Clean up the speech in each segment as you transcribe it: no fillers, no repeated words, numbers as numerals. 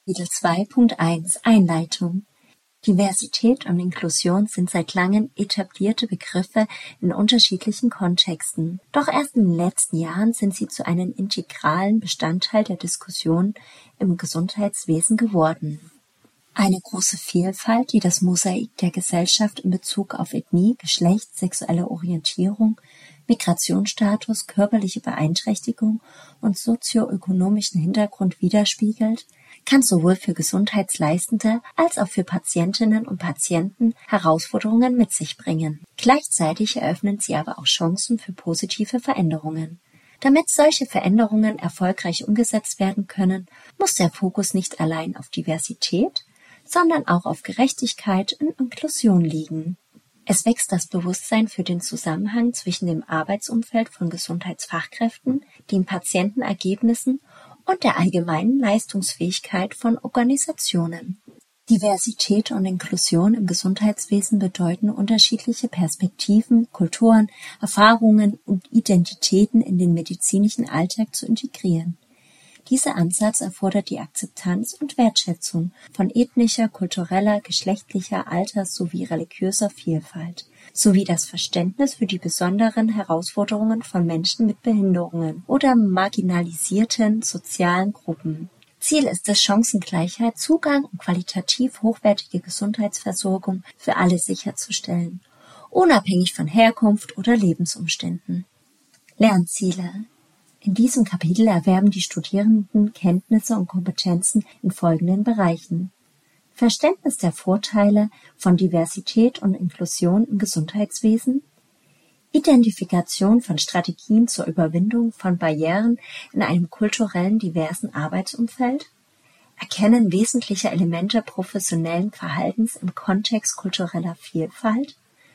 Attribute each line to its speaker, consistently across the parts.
Speaker 1: Kapitel 2.1 Einleitung. Diversität und Inklusion sind seit langem etablierte Begriffe in unterschiedlichen Kontexten. Doch erst in den letzten Jahren sind sie zu einem integralen Bestandteil der Diskussion im Gesundheitswesen geworden. Eine große Vielfalt, die das Mosaik der Gesellschaft in Bezug auf Ethnie, Geschlecht, sexuelle Orientierung, Migrationsstatus, körperliche Beeinträchtigung und sozioökonomischen Hintergrund widerspiegelt, kann sowohl für Gesundheitsleistende als auch für Patientinnen und Patienten Herausforderungen mit sich bringen. Gleichzeitig eröffnen sie aber auch Chancen für positive Veränderungen. Damit solche Veränderungen erfolgreich umgesetzt werden können, muss der Fokus nicht allein auf Diversität, sondern auch auf Gerechtigkeit und Inklusion liegen. Es wächst das Bewusstsein für den Zusammenhang zwischen dem Arbeitsumfeld von Gesundheitsfachkräften, den Patientenergebnissen und der allgemeinen Leistungsfähigkeit von Organisationen. Diversität und Inklusion im Gesundheitswesen bedeuten, unterschiedliche Perspektiven, Kulturen, Erfahrungen und Identitäten in den medizinischen Alltag zu integrieren. Dieser Ansatz erfordert die Akzeptanz und Wertschätzung von ethnischer, kultureller, geschlechtlicher, alters- sowie religiöser Vielfalt, sowie das Verständnis für die besonderen Herausforderungen von Menschen mit Behinderungen oder marginalisierten sozialen Gruppen. Ziel ist es, Chancengleichheit, Zugang und qualitativ hochwertige Gesundheitsversorgung für alle sicherzustellen, unabhängig von Herkunft oder Lebensumständen. Lernziele. In diesem Kapitel erwerben die Studierenden Kenntnisse und Kompetenzen in folgenden Bereichen: Verständnis der Vorteile von Diversität und Inklusion im Gesundheitswesen, Identifikation von Strategien zur Überwindung von Barrieren in einem kulturellen diversen Arbeitsumfeld, Erkennen wesentlicher Elemente professionellen Verhaltens im Kontext kultureller Vielfalt,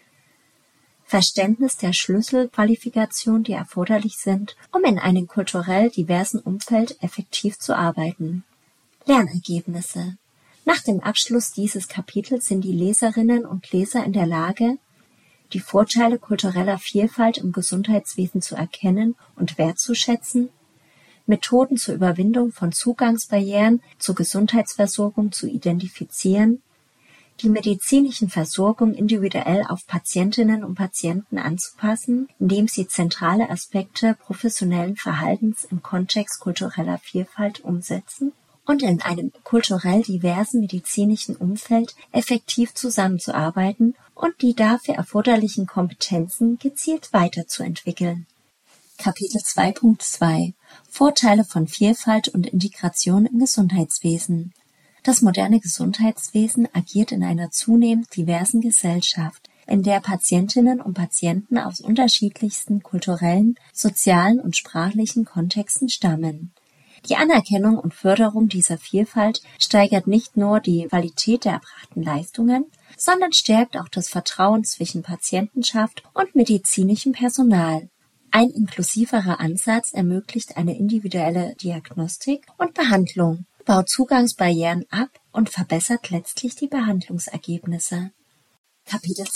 Speaker 1: Verständnis der Schlüsselqualifikationen, die erforderlich sind, um in einem kulturell diversen Umfeld effektiv zu arbeiten. Lernergebnisse. Nach dem Abschluss dieses Kapitels sind die Leserinnen und Leser in der Lage, die Vorteile kultureller Vielfalt im Gesundheitswesen zu erkennen und wertzuschätzen, Methoden zur Überwindung von Zugangsbarrieren zur Gesundheitsversorgung zu identifizieren, die medizinischen Versorgung individuell auf Patientinnen und Patienten anzupassen, indem sie zentrale Aspekte professionellen Verhaltens im Kontext kultureller Vielfalt umsetzen und in einem kulturell diversen medizinischen Umfeld effektiv zusammenzuarbeiten und die dafür erforderlichen Kompetenzen gezielt weiterzuentwickeln. Kapitel 2.2 Vorteile von Vielfalt und Integration im Gesundheitswesen. Das moderne Gesundheitswesen agiert in einer zunehmend diversen Gesellschaft, in der Patientinnen und Patienten aus unterschiedlichsten kulturellen, sozialen und sprachlichen Kontexten stammen. Die Anerkennung und Förderung dieser Vielfalt steigert nicht nur die Qualität der erbrachten Leistungen, sondern stärkt auch das Vertrauen zwischen Patientenschaft und medizinischem Personal. Ein inklusiverer Ansatz ermöglicht eine individuelle Diagnostik und Behandlung, baut Zugangsbarrieren ab und verbessert letztlich die Behandlungsergebnisse. Kapitel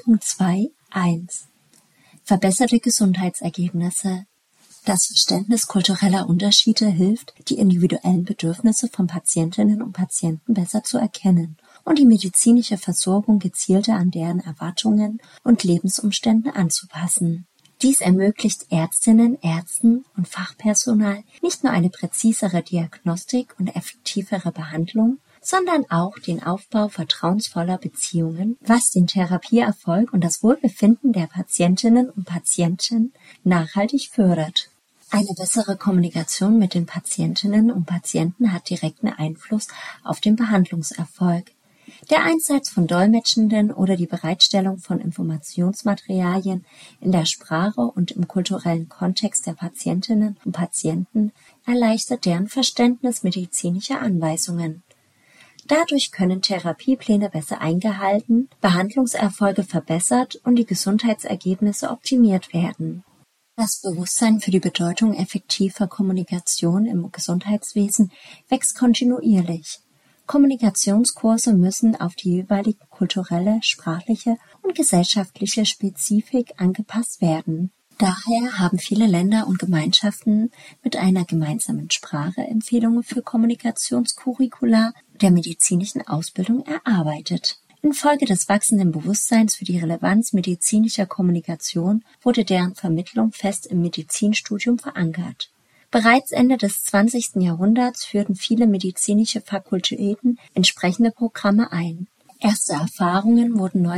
Speaker 1: 2.2.1 Verbesserte Gesundheitsergebnisse. Das Verständnis kultureller Unterschiede hilft, die individuellen Bedürfnisse von Patientinnen und Patienten besser zu erkennen und die medizinische Versorgung gezielter an deren Erwartungen und Lebensumstände anzupassen. Dies ermöglicht Ärztinnen, Ärzten und Fachpersonal nicht nur eine präzisere Diagnostik und effektivere Behandlung, sondern auch den Aufbau vertrauensvoller Beziehungen, was den Therapieerfolg und das Wohlbefinden der Patientinnen und Patienten nachhaltig fördert. Eine bessere Kommunikation mit den Patientinnen und Patienten hat direkten Einfluss auf den Behandlungserfolg. Der Einsatz von Dolmetschenden oder die Bereitstellung von Informationsmaterialien in der Sprache und im kulturellen Kontext der Patientinnen und Patienten erleichtert deren Verständnis medizinischer Anweisungen. Dadurch können Therapiepläne besser eingehalten, Behandlungserfolge verbessert und die Gesundheitsergebnisse optimiert werden. Das Bewusstsein für die Bedeutung effektiver Kommunikation im Gesundheitswesen wächst kontinuierlich. Kommunikationskurse müssen auf die jeweilige kulturelle, sprachliche und gesellschaftliche Spezifik angepasst werden. Daher haben viele Länder und Gemeinschaften mit einer gemeinsamen Sprache Empfehlungen für Kommunikationscurricula der medizinischen Ausbildung erarbeitet. Infolge des wachsenden Bewusstseins für die Relevanz medizinischer Kommunikation wurde deren Vermittlung fest im Medizinstudium verankert. Bereits Ende des 20. Jahrhunderts führten viele medizinische Fakultäten entsprechende Programme ein. Erste Erfahrungen wurden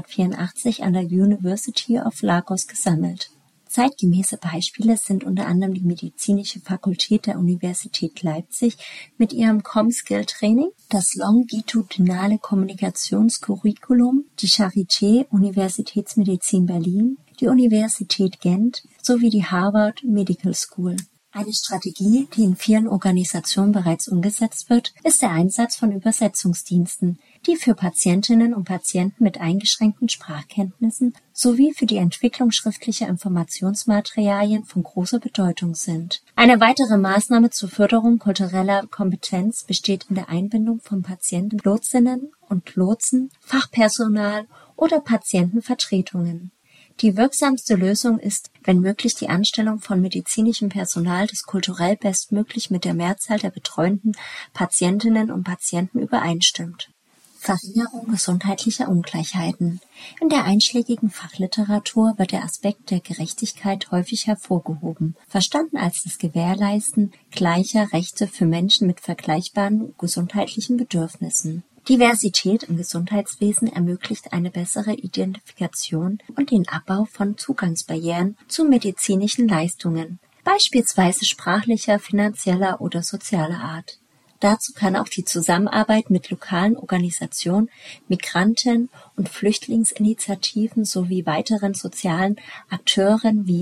Speaker 1: 1984 an der University of Lagos gesammelt. Zeitgemäße Beispiele sind unter anderem die medizinische Fakultät der Universität Leipzig mit ihrem Com-Skill-Training, das longitudinale Kommunikationscurriculum, die Charité Universitätsmedizin Berlin, die Universität Gent sowie die Harvard Medical School. Eine Strategie, die in vielen Organisationen bereits umgesetzt wird, ist der Einsatz von Übersetzungsdiensten, die für Patientinnen und Patienten mit eingeschränkten Sprachkenntnissen sowie für die Entwicklung schriftlicher Informationsmaterialien von großer Bedeutung sind. Eine weitere Maßnahme zur Förderung kultureller Kompetenz besteht in der Einbindung von Patienten, Lotsinnen und Lotsen, Fachpersonal oder Patientenvertretungen. Die wirksamste Lösung ist, wenn möglich, die Anstellung von medizinischem Personal, das kulturell bestmöglich mit der Mehrzahl der betreuenden Patientinnen und Patienten übereinstimmt. Verringerung gesundheitlicher Ungleichheiten. In der einschlägigen Fachliteratur wird der Aspekt der Gerechtigkeit häufig hervorgehoben, verstanden als das Gewährleisten gleicher Rechte für Menschen mit vergleichbaren gesundheitlichen Bedürfnissen. Diversität im Gesundheitswesen ermöglicht eine bessere Identifikation und den Abbau von Zugangsbarrieren zu medizinischen Leistungen, beispielsweise sprachlicher, finanzieller oder sozialer Art. Dazu kann auch die Zusammenarbeit mit lokalen Organisationen, Migranten- und Flüchtlingsinitiativen sowie weiteren sozialen Akteuren wie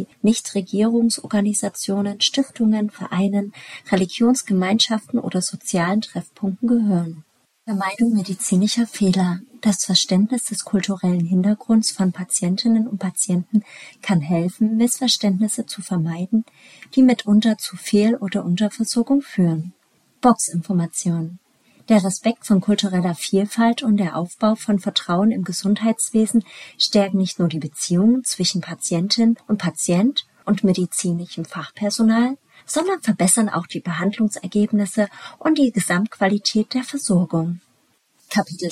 Speaker 1: Nichtregierungsorganisationen, Stiftungen, Vereinen, Religionsgemeinschaften oder sozialen Treffpunkten gehören. Vermeidung medizinischer Fehler. Das Verständnis des kulturellen Hintergrunds von Patientinnen und Patienten kann helfen, Missverständnisse zu vermeiden, die mitunter zu Fehl- oder Unterversorgung führen. Boxinformation. Der Respekt von kultureller Vielfalt und der Aufbau von Vertrauen im Gesundheitswesen stärken nicht nur die Beziehungen zwischen Patientin und Patient und medizinischem Fachpersonal, sondern verbessern auch die Behandlungsergebnisse und die Gesamtqualität der Versorgung. Kapitel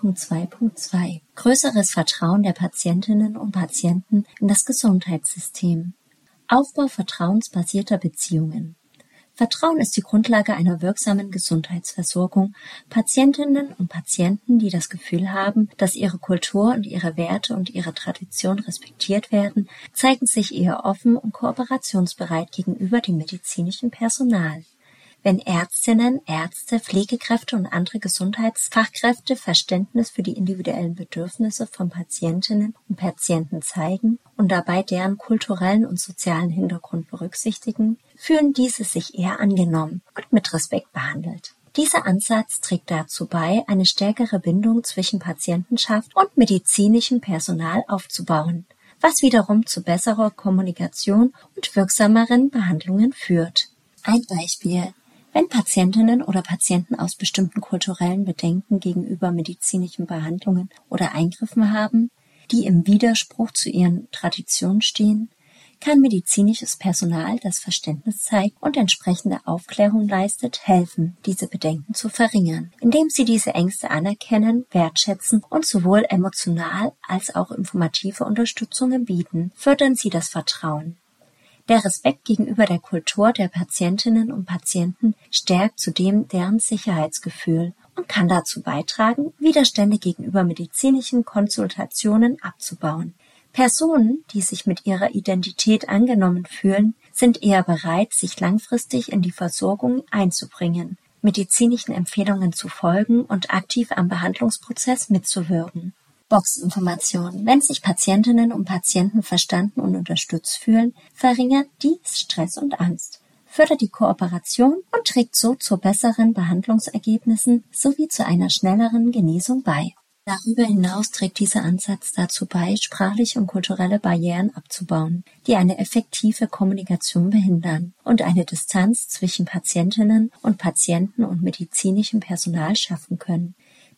Speaker 1: 2.2.2 Größeres Vertrauen der Patientinnen und Patienten in das Gesundheitssystem. Aufbau vertrauensbasierter Beziehungen. Vertrauen ist die Grundlage einer wirksamen Gesundheitsversorgung. Patientinnen und Patienten, die das Gefühl haben, dass ihre Kultur und ihre Werte und ihre Tradition respektiert werden, zeigen sich eher offen und kooperationsbereit gegenüber dem medizinischen Personal. Wenn Ärztinnen, Ärzte, Pflegekräfte und andere Gesundheitsfachkräfte Verständnis für die individuellen Bedürfnisse von Patientinnen und Patienten zeigen und dabei deren kulturellen und sozialen Hintergrund berücksichtigen, fühlen diese sich eher angenommen und mit Respekt behandelt. Dieser Ansatz trägt dazu bei, eine stärkere Bindung zwischen Patientenschaft und medizinischem Personal aufzubauen, was wiederum zu besserer Kommunikation und wirksameren Behandlungen führt. Ein Beispiel: Wenn Patientinnen oder Patienten aus bestimmten kulturellen Bedenken gegenüber medizinischen Behandlungen oder Eingriffen haben, die im Widerspruch zu ihren Traditionen stehen, kann medizinisches Personal, das Verständnis zeigt und entsprechende Aufklärung leistet, helfen, diese Bedenken zu verringern, indem sie diese Ängste anerkennen, wertschätzen und sowohl emotional als auch informative Unterstützungen bieten, fördern sie das Vertrauen. Der Respekt gegenüber der Kultur der Patientinnen und Patienten stärkt zudem deren Sicherheitsgefühl und kann dazu beitragen, Widerstände gegenüber medizinischen Konsultationen abzubauen. Personen, die sich mit ihrer Identität angenommen fühlen, sind eher bereit, sich langfristig in die Versorgung einzubringen, medizinischen Empfehlungen zu folgen und aktiv am Behandlungsprozess mitzuwirken. Boxinformation. Wenn sich Patientinnen und Patienten verstanden und unterstützt fühlen, verringert dies Stress und Angst, fördert die Kooperation und trägt so zu besseren Behandlungsergebnissen sowie zu einer schnelleren Genesung bei. Darüber hinaus trägt dieser Ansatz dazu bei, sprachliche und kulturelle Barrieren abzubauen, die eine effektive Kommunikation behindern und eine Distanz zwischen Patientinnen und Patienten und medizinischem Personal schaffen können.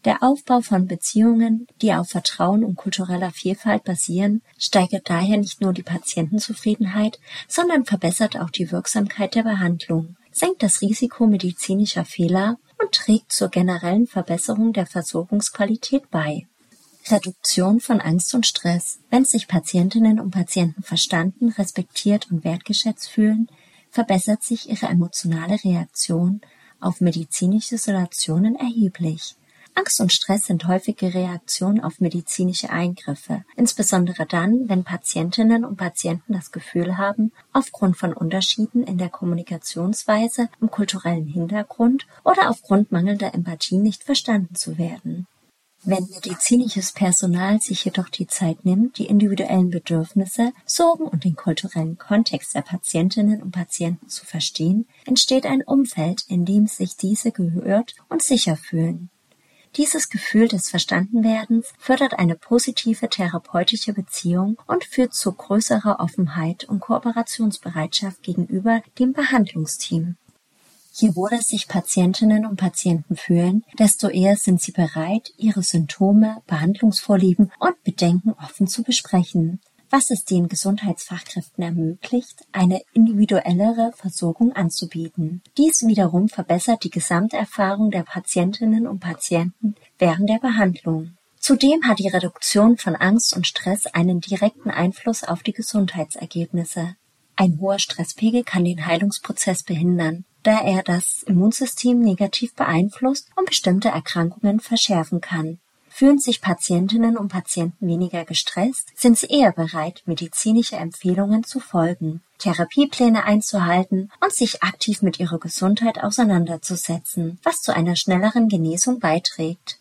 Speaker 1: Der Aufbau von Beziehungen, die auf Vertrauen und kultureller Vielfalt basieren, steigert daher nicht nur die Patientenzufriedenheit, sondern verbessert auch die Wirksamkeit der Behandlung, senkt das Risiko medizinischer Fehler und trägt zur generellen Verbesserung der Versorgungsqualität bei. Reduktion von Angst und Stress. Wenn sich Patientinnen und Patienten verstanden, respektiert und wertgeschätzt fühlen, verbessert sich ihre emotionale Reaktion auf medizinische Situationen erheblich. Angst und Stress sind häufige Reaktionen auf medizinische Eingriffe, insbesondere dann, wenn Patientinnen und Patienten das Gefühl haben, aufgrund von Unterschieden in der Kommunikationsweise, im kulturellen Hintergrund oder aufgrund mangelnder Empathie nicht verstanden zu werden. Wenn medizinisches Personal sich jedoch die Zeit nimmt, die individuellen Bedürfnisse, Sorgen und den kulturellen Kontext der Patientinnen und Patienten zu verstehen, entsteht ein Umfeld, in dem sich diese gehört und sicher fühlen. Dieses Gefühl des Verstandenwerdens fördert eine positive therapeutische Beziehung und führt zu größerer Offenheit und Kooperationsbereitschaft gegenüber dem Behandlungsteam. Je wohler sich Patientinnen und Patienten fühlen, desto eher sind sie bereit, ihre Symptome, Behandlungsvorlieben und Bedenken offen zu besprechen, was es den Gesundheitsfachkräften ermöglicht, eine individuellere Versorgung anzubieten. Dies wiederum verbessert die Gesamterfahrung der Patientinnen und Patienten während der Behandlung. Zudem hat die Reduktion von Angst und Stress einen direkten Einfluss auf die Gesundheitsergebnisse. Ein hoher Stresspegel kann den Heilungsprozess behindern, da er das Immunsystem negativ beeinflusst und bestimmte Erkrankungen verschärfen kann. Fühlen sich Patientinnen und Patienten weniger gestresst, sind sie eher bereit, medizinische Empfehlungen zu folgen, Therapiepläne einzuhalten und sich aktiv mit ihrer Gesundheit auseinanderzusetzen, was zu einer schnelleren Genesung beiträgt.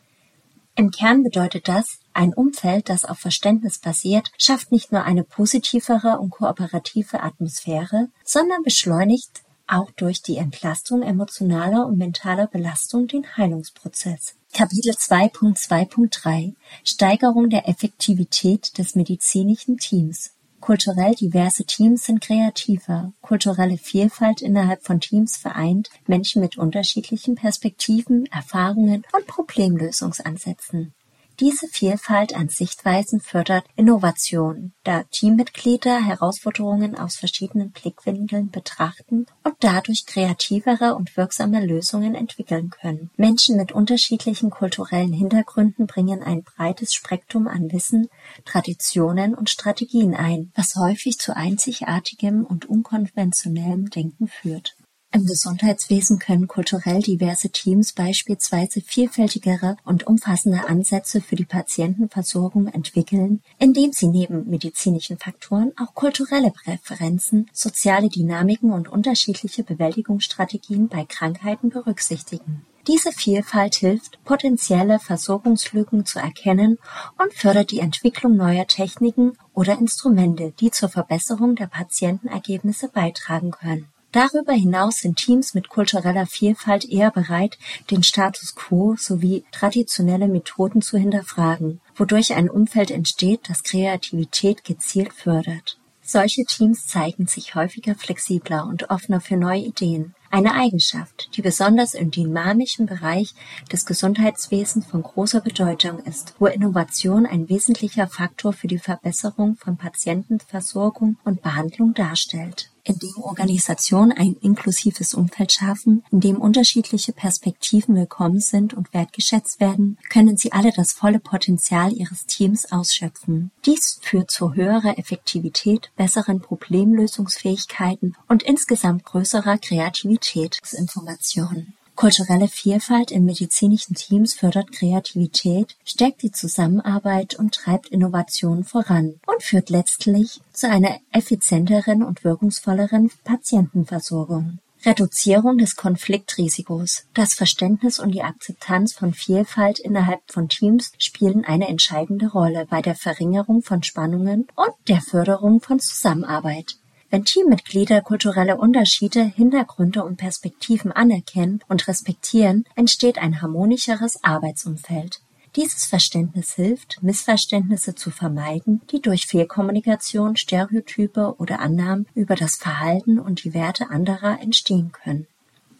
Speaker 1: Im Kern bedeutet das, ein Umfeld, das auf Verständnis basiert, schafft nicht nur eine positivere und kooperative Atmosphäre, sondern beschleunigt auch durch die Entlastung emotionaler und mentaler Belastung den Heilungsprozess. Kapitel 2.2.3 Steigerung der Effektivität des medizinischen Teams. Kulturell diverse Teams sind kreativer. Kulturelle Vielfalt innerhalb von Teams vereint Menschen mit unterschiedlichen Perspektiven, Erfahrungen und Problemlösungsansätzen. Diese Vielfalt an Sichtweisen fördert Innovation, da Teammitglieder Herausforderungen aus verschiedenen Blickwinkeln betrachten und dadurch kreativere und wirksame Lösungen entwickeln können. Menschen mit unterschiedlichen kulturellen Hintergründen bringen ein breites Spektrum an Wissen, Traditionen und Strategien ein, was häufig zu einzigartigem und unkonventionellem Denken führt. Im Gesundheitswesen können kulturell diverse Teams beispielsweise vielfältigere und umfassende Ansätze für die Patientenversorgung entwickeln, indem sie neben medizinischen Faktoren auch kulturelle Präferenzen, soziale Dynamiken und unterschiedliche Bewältigungsstrategien bei Krankheiten berücksichtigen. Diese Vielfalt hilft, potenzielle Versorgungslücken zu erkennen und fördert die Entwicklung neuer Techniken oder Instrumente, die zur Verbesserung der Patientenergebnisse beitragen können. Darüber hinaus sind Teams mit kultureller Vielfalt eher bereit, den Status quo sowie traditionelle Methoden zu hinterfragen, wodurch ein Umfeld entsteht, das Kreativität gezielt fördert. Solche Teams zeigen sich häufiger flexibler und offener für neue Ideen, eine Eigenschaft, die besonders im dynamischen Bereich des Gesundheitswesens von großer Bedeutung ist, wo Innovation ein wesentlicher Faktor für die Verbesserung von Patientenversorgung und Behandlung darstellt. Indem Organisationen ein inklusives Umfeld schaffen, in dem unterschiedliche Perspektiven willkommen sind und wertgeschätzt werden, können sie alle das volle Potenzial ihres Teams ausschöpfen. Dies führt zu höherer Effektivität, besseren Problemlösungsfähigkeiten und insgesamt größerer Kreativität. Information. Kulturelle Vielfalt in medizinischen Teams fördert Kreativität, stärkt die Zusammenarbeit und treibt Innovationen voran und führt letztlich zu einer effizienteren und wirkungsvolleren Patientenversorgung. Reduzierung des Konfliktrisikos. Das Verständnis und die Akzeptanz von Vielfalt innerhalb von Teams spielen eine entscheidende Rolle bei der Verringerung von Spannungen und der Förderung von Zusammenarbeit. Wenn Teammitglieder kulturelle Unterschiede, Hintergründe und Perspektiven anerkennen und respektieren, entsteht ein harmonischeres Arbeitsumfeld. Dieses Verständnis hilft, Missverständnisse zu vermeiden, die durch Fehlkommunikation, Stereotype oder Annahmen über das Verhalten und die Werte anderer entstehen können.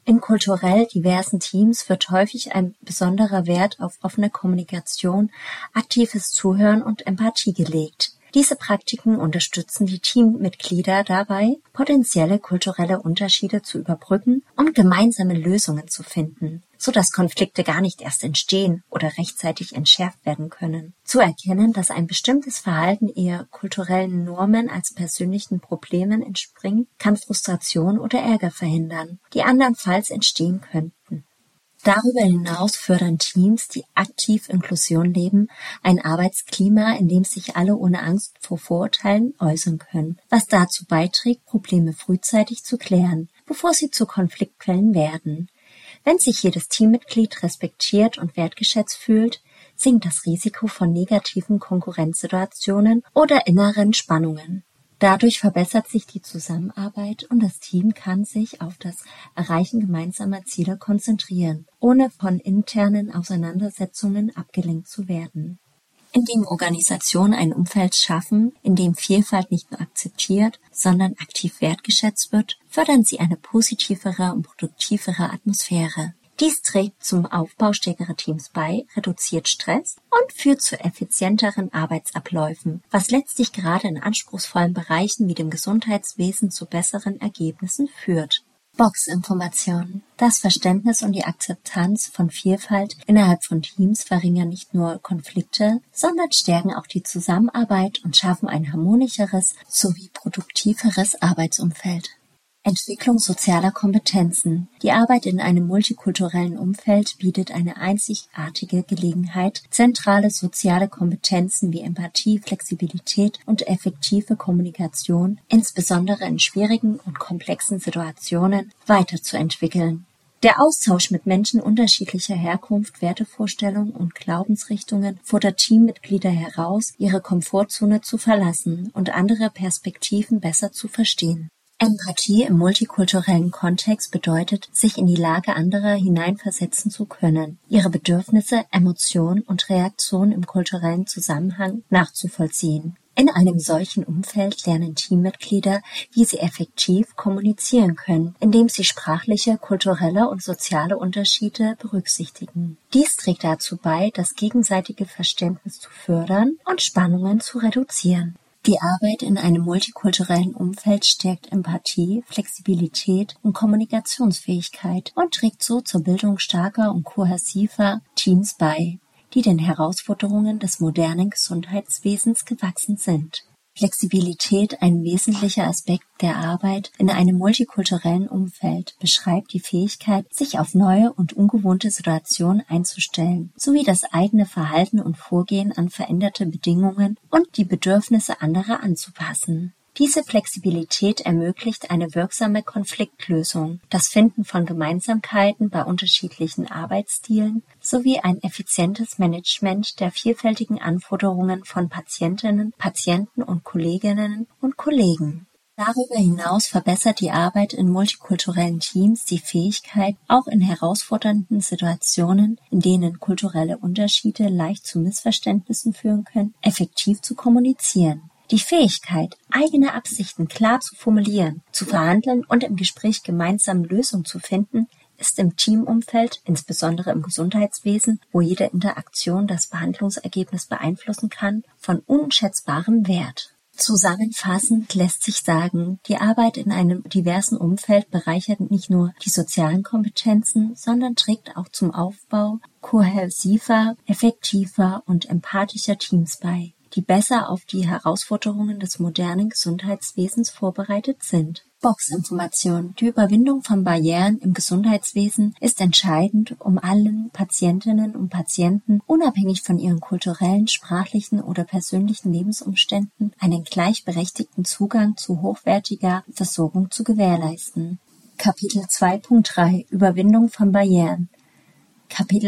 Speaker 1: In kulturell diversen Teams wird häufig ein besonderer Wert auf offene Kommunikation, aktives Zuhören und Empathie gelegt. Diese Praktiken unterstützen die Teammitglieder dabei, potenzielle kulturelle Unterschiede zu überbrücken und gemeinsame Lösungen zu finden, sodass Konflikte gar nicht erst entstehen oder rechtzeitig entschärft werden können. Zu erkennen, dass ein bestimmtes Verhalten eher kulturellen Normen als persönlichen Problemen entspringt, kann Frustration oder Ärger verhindern, die andernfalls entstehen könnten. Darüber hinaus fördern Teams, die aktiv Inklusion leben, ein Arbeitsklima, in dem sich alle ohne Angst vor Vorurteilen äußern können, was dazu beiträgt, Probleme frühzeitig zu klären, bevor sie zu Konfliktquellen werden. Wenn sich jedes Teammitglied respektiert und wertgeschätzt fühlt, sinkt das Risiko von negativen Konkurrenzsituationen oder inneren Spannungen. Dadurch verbessert sich die Zusammenarbeit und das Team kann sich auf das Erreichen gemeinsamer Ziele konzentrieren, ohne von internen Auseinandersetzungen abgelenkt zu werden. Indem Organisationen ein Umfeld schaffen, in dem Vielfalt nicht nur akzeptiert, sondern aktiv wertgeschätzt wird, fördern sie eine positivere und produktivere Atmosphäre. Dies trägt zum Aufbau stärkerer Teams bei, reduziert Stress und führt zu effizienteren Arbeitsabläufen, was letztlich gerade in anspruchsvollen Bereichen wie dem Gesundheitswesen zu besseren Ergebnissen führt. Boxinformation. Das Verständnis und die Akzeptanz von Vielfalt innerhalb von Teams verringern nicht nur Konflikte, sondern stärken auch die Zusammenarbeit und schaffen ein harmonischeres sowie produktiveres Arbeitsumfeld. Entwicklung sozialer Kompetenzen. Die Arbeit in einem multikulturellen Umfeld bietet eine einzigartige Gelegenheit, zentrale soziale Kompetenzen wie Empathie, Flexibilität und effektive Kommunikation, insbesondere in schwierigen und komplexen Situationen, weiterzuentwickeln. Der Austausch mit Menschen unterschiedlicher Herkunft, Wertevorstellungen und Glaubensrichtungen fordert Teammitglieder heraus, ihre Komfortzone zu verlassen und andere Perspektiven besser zu verstehen. Empathie im multikulturellen Kontext bedeutet, sich in die Lage anderer hineinversetzen zu können, ihre Bedürfnisse, Emotionen und Reaktionen im kulturellen Zusammenhang nachzuvollziehen. In einem solchen Umfeld lernen Teammitglieder, wie sie effektiv kommunizieren können, indem sie sprachliche, kulturelle und soziale Unterschiede berücksichtigen. Dies trägt dazu bei, das gegenseitige Verständnis zu fördern und Spannungen zu reduzieren. Die Arbeit in einem multikulturellen Umfeld stärkt Empathie, Flexibilität und Kommunikationsfähigkeit und trägt so zur Bildung starker und kohäsiver Teams bei, die den Herausforderungen des modernen Gesundheitswesens gewachsen sind. Flexibilität, ein wesentlicher Aspekt der Arbeit in einem multikulturellen Umfeld, beschreibt die Fähigkeit, sich auf neue und ungewohnte Situationen einzustellen, sowie das eigene Verhalten und Vorgehen an veränderte Bedingungen und die Bedürfnisse anderer anzupassen. Diese Flexibilität ermöglicht eine wirksame Konfliktlösung, das Finden von Gemeinsamkeiten bei unterschiedlichen Arbeitsstilen sowie ein effizientes Management der vielfältigen Anforderungen von Patientinnen, Patienten und Kolleginnen und Kollegen. Darüber hinaus verbessert die Arbeit in multikulturellen Teams die Fähigkeit, auch in herausfordernden Situationen, in denen kulturelle Unterschiede leicht zu Missverständnissen führen können, effektiv zu kommunizieren. Die Fähigkeit, eigene Absichten klar zu formulieren, zu verhandeln und im Gespräch gemeinsam Lösungen zu finden, ist im Teamumfeld, insbesondere im Gesundheitswesen, wo jede Interaktion das Behandlungsergebnis beeinflussen kann, von unschätzbarem Wert. Zusammenfassend lässt sich sagen, die Arbeit in einem diversen Umfeld bereichert nicht nur die sozialen Kompetenzen, sondern trägt auch zum Aufbau kohäsiver, effektiver und empathischer Teams bei, die besser auf die Herausforderungen des modernen Gesundheitswesens vorbereitet sind. Boxinformation. Die Überwindung von Barrieren im Gesundheitswesen ist entscheidend, um allen Patientinnen und Patienten, unabhängig von ihren kulturellen, sprachlichen oder persönlichen Lebensumständen, einen gleichberechtigten Zugang zu hochwertiger Versorgung zu gewährleisten. Kapitel 2.3 Überwindung von Barrieren. Kapitel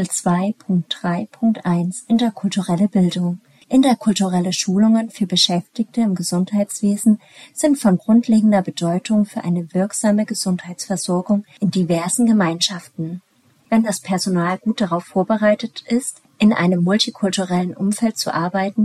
Speaker 1: 2.3.1 Interkulturelle Bildung. Interkulturelle Schulungen für Beschäftigte im Gesundheitswesen sind von grundlegender Bedeutung für eine wirksame Gesundheitsversorgung in diversen Gemeinschaften. Wenn das Personal gut darauf vorbereitet ist, in einem multikulturellen Umfeld zu arbeiten,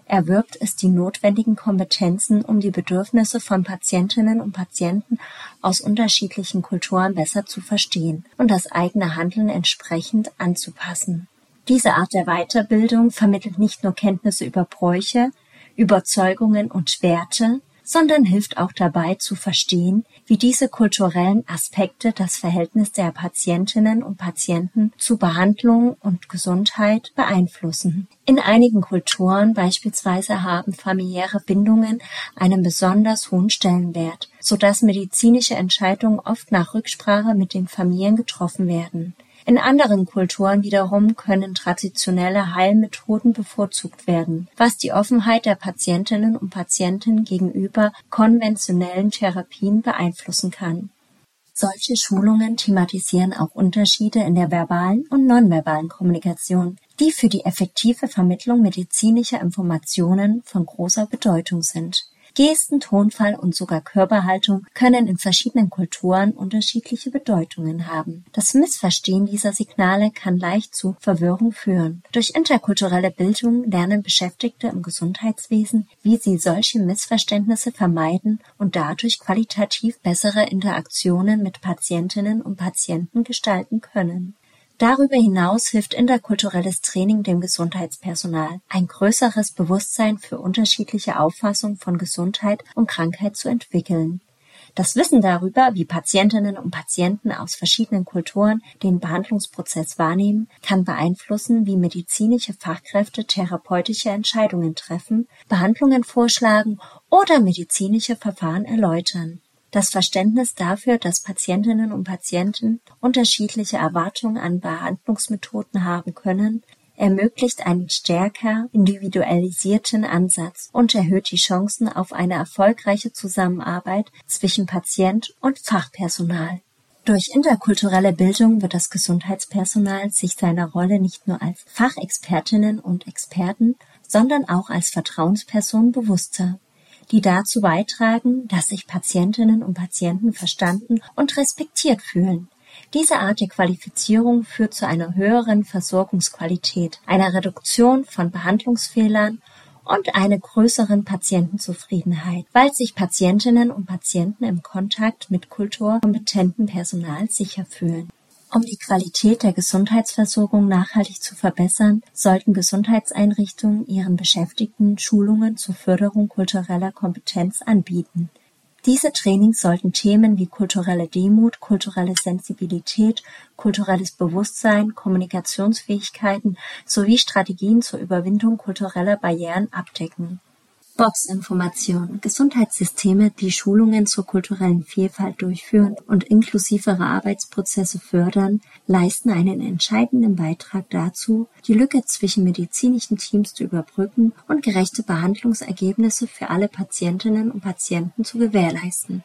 Speaker 1: erwirbt es die notwendigen Kompetenzen, um die Bedürfnisse von Patientinnen und Patienten aus unterschiedlichen Kulturen besser zu verstehen und das eigene Handeln entsprechend anzupassen. Diese Art der Weiterbildung vermittelt nicht nur Kenntnisse über Bräuche, Überzeugungen und Werte, sondern hilft auch dabei zu verstehen, wie diese kulturellen Aspekte das Verhältnis der Patientinnen und Patienten zu Behandlung und Gesundheit beeinflussen. In einigen Kulturen beispielsweise haben familiäre Bindungen einen besonders hohen Stellenwert, sodass medizinische Entscheidungen oft nach Rücksprache mit den Familien getroffen werden. In anderen Kulturen wiederum können traditionelle Heilmethoden bevorzugt werden, was die Offenheit der Patientinnen und Patienten gegenüber konventionellen Therapien beeinflussen kann. Solche Schulungen thematisieren auch Unterschiede in der verbalen und nonverbalen Kommunikation, die für die effektive Vermittlung medizinischer Informationen von großer Bedeutung sind. Gesten, Tonfall und sogar Körperhaltung können in verschiedenen Kulturen unterschiedliche Bedeutungen haben. Das Missverstehen dieser Signale kann leicht zu Verwirrung führen. Durch interkulturelle Bildung lernen Beschäftigte im Gesundheitswesen, wie sie solche Missverständnisse vermeiden und dadurch qualitativ bessere Interaktionen mit Patientinnen und Patienten gestalten können. Darüber hinaus hilft interkulturelles Training dem Gesundheitspersonal, ein größeres Bewusstsein für unterschiedliche Auffassungen von Gesundheit und Krankheit zu entwickeln. Das Wissen darüber, wie Patientinnen und Patienten aus verschiedenen Kulturen den Behandlungsprozess wahrnehmen, kann beeinflussen, wie medizinische Fachkräfte therapeutische Entscheidungen treffen, Behandlungen vorschlagen oder medizinische Verfahren erläutern. Das Verständnis dafür, dass Patientinnen und Patienten unterschiedliche Erwartungen an Behandlungsmethoden haben können, ermöglicht einen stärker individualisierten Ansatz und erhöht die Chancen auf eine erfolgreiche Zusammenarbeit zwischen Patient und Fachpersonal. Durch interkulturelle Bildung wird das Gesundheitspersonal sich seiner Rolle nicht nur als Fachexpertinnen und Experten, sondern auch als Vertrauensperson bewusster, die dazu beitragen, dass sich Patientinnen und Patienten verstanden und respektiert fühlen. Diese Art der Qualifizierung führt zu einer höheren Versorgungsqualität, einer Reduktion von Behandlungsfehlern und einer größeren Patientenzufriedenheit, weil sich Patientinnen und Patienten im Kontakt mit kulturkompetentem Personal sicher fühlen. Um die Qualität der Gesundheitsversorgung nachhaltig zu verbessern, sollten Gesundheitseinrichtungen ihren Beschäftigten Schulungen zur Förderung kultureller Kompetenz anbieten. Diese Trainings sollten Themen wie kulturelle Demut, kulturelle Sensibilität, kulturelles Bewusstsein, Kommunikationsfähigkeiten sowie Strategien zur Überwindung kultureller Barrieren abdecken. Boxinformation. Gesundheitssysteme, die Schulungen zur kulturellen Vielfalt durchführen und inklusivere Arbeitsprozesse fördern, leisten einen entscheidenden Beitrag dazu, die Lücke zwischen medizinischen Teams zu überbrücken und gerechte Behandlungsergebnisse für alle Patientinnen und Patienten zu gewährleisten.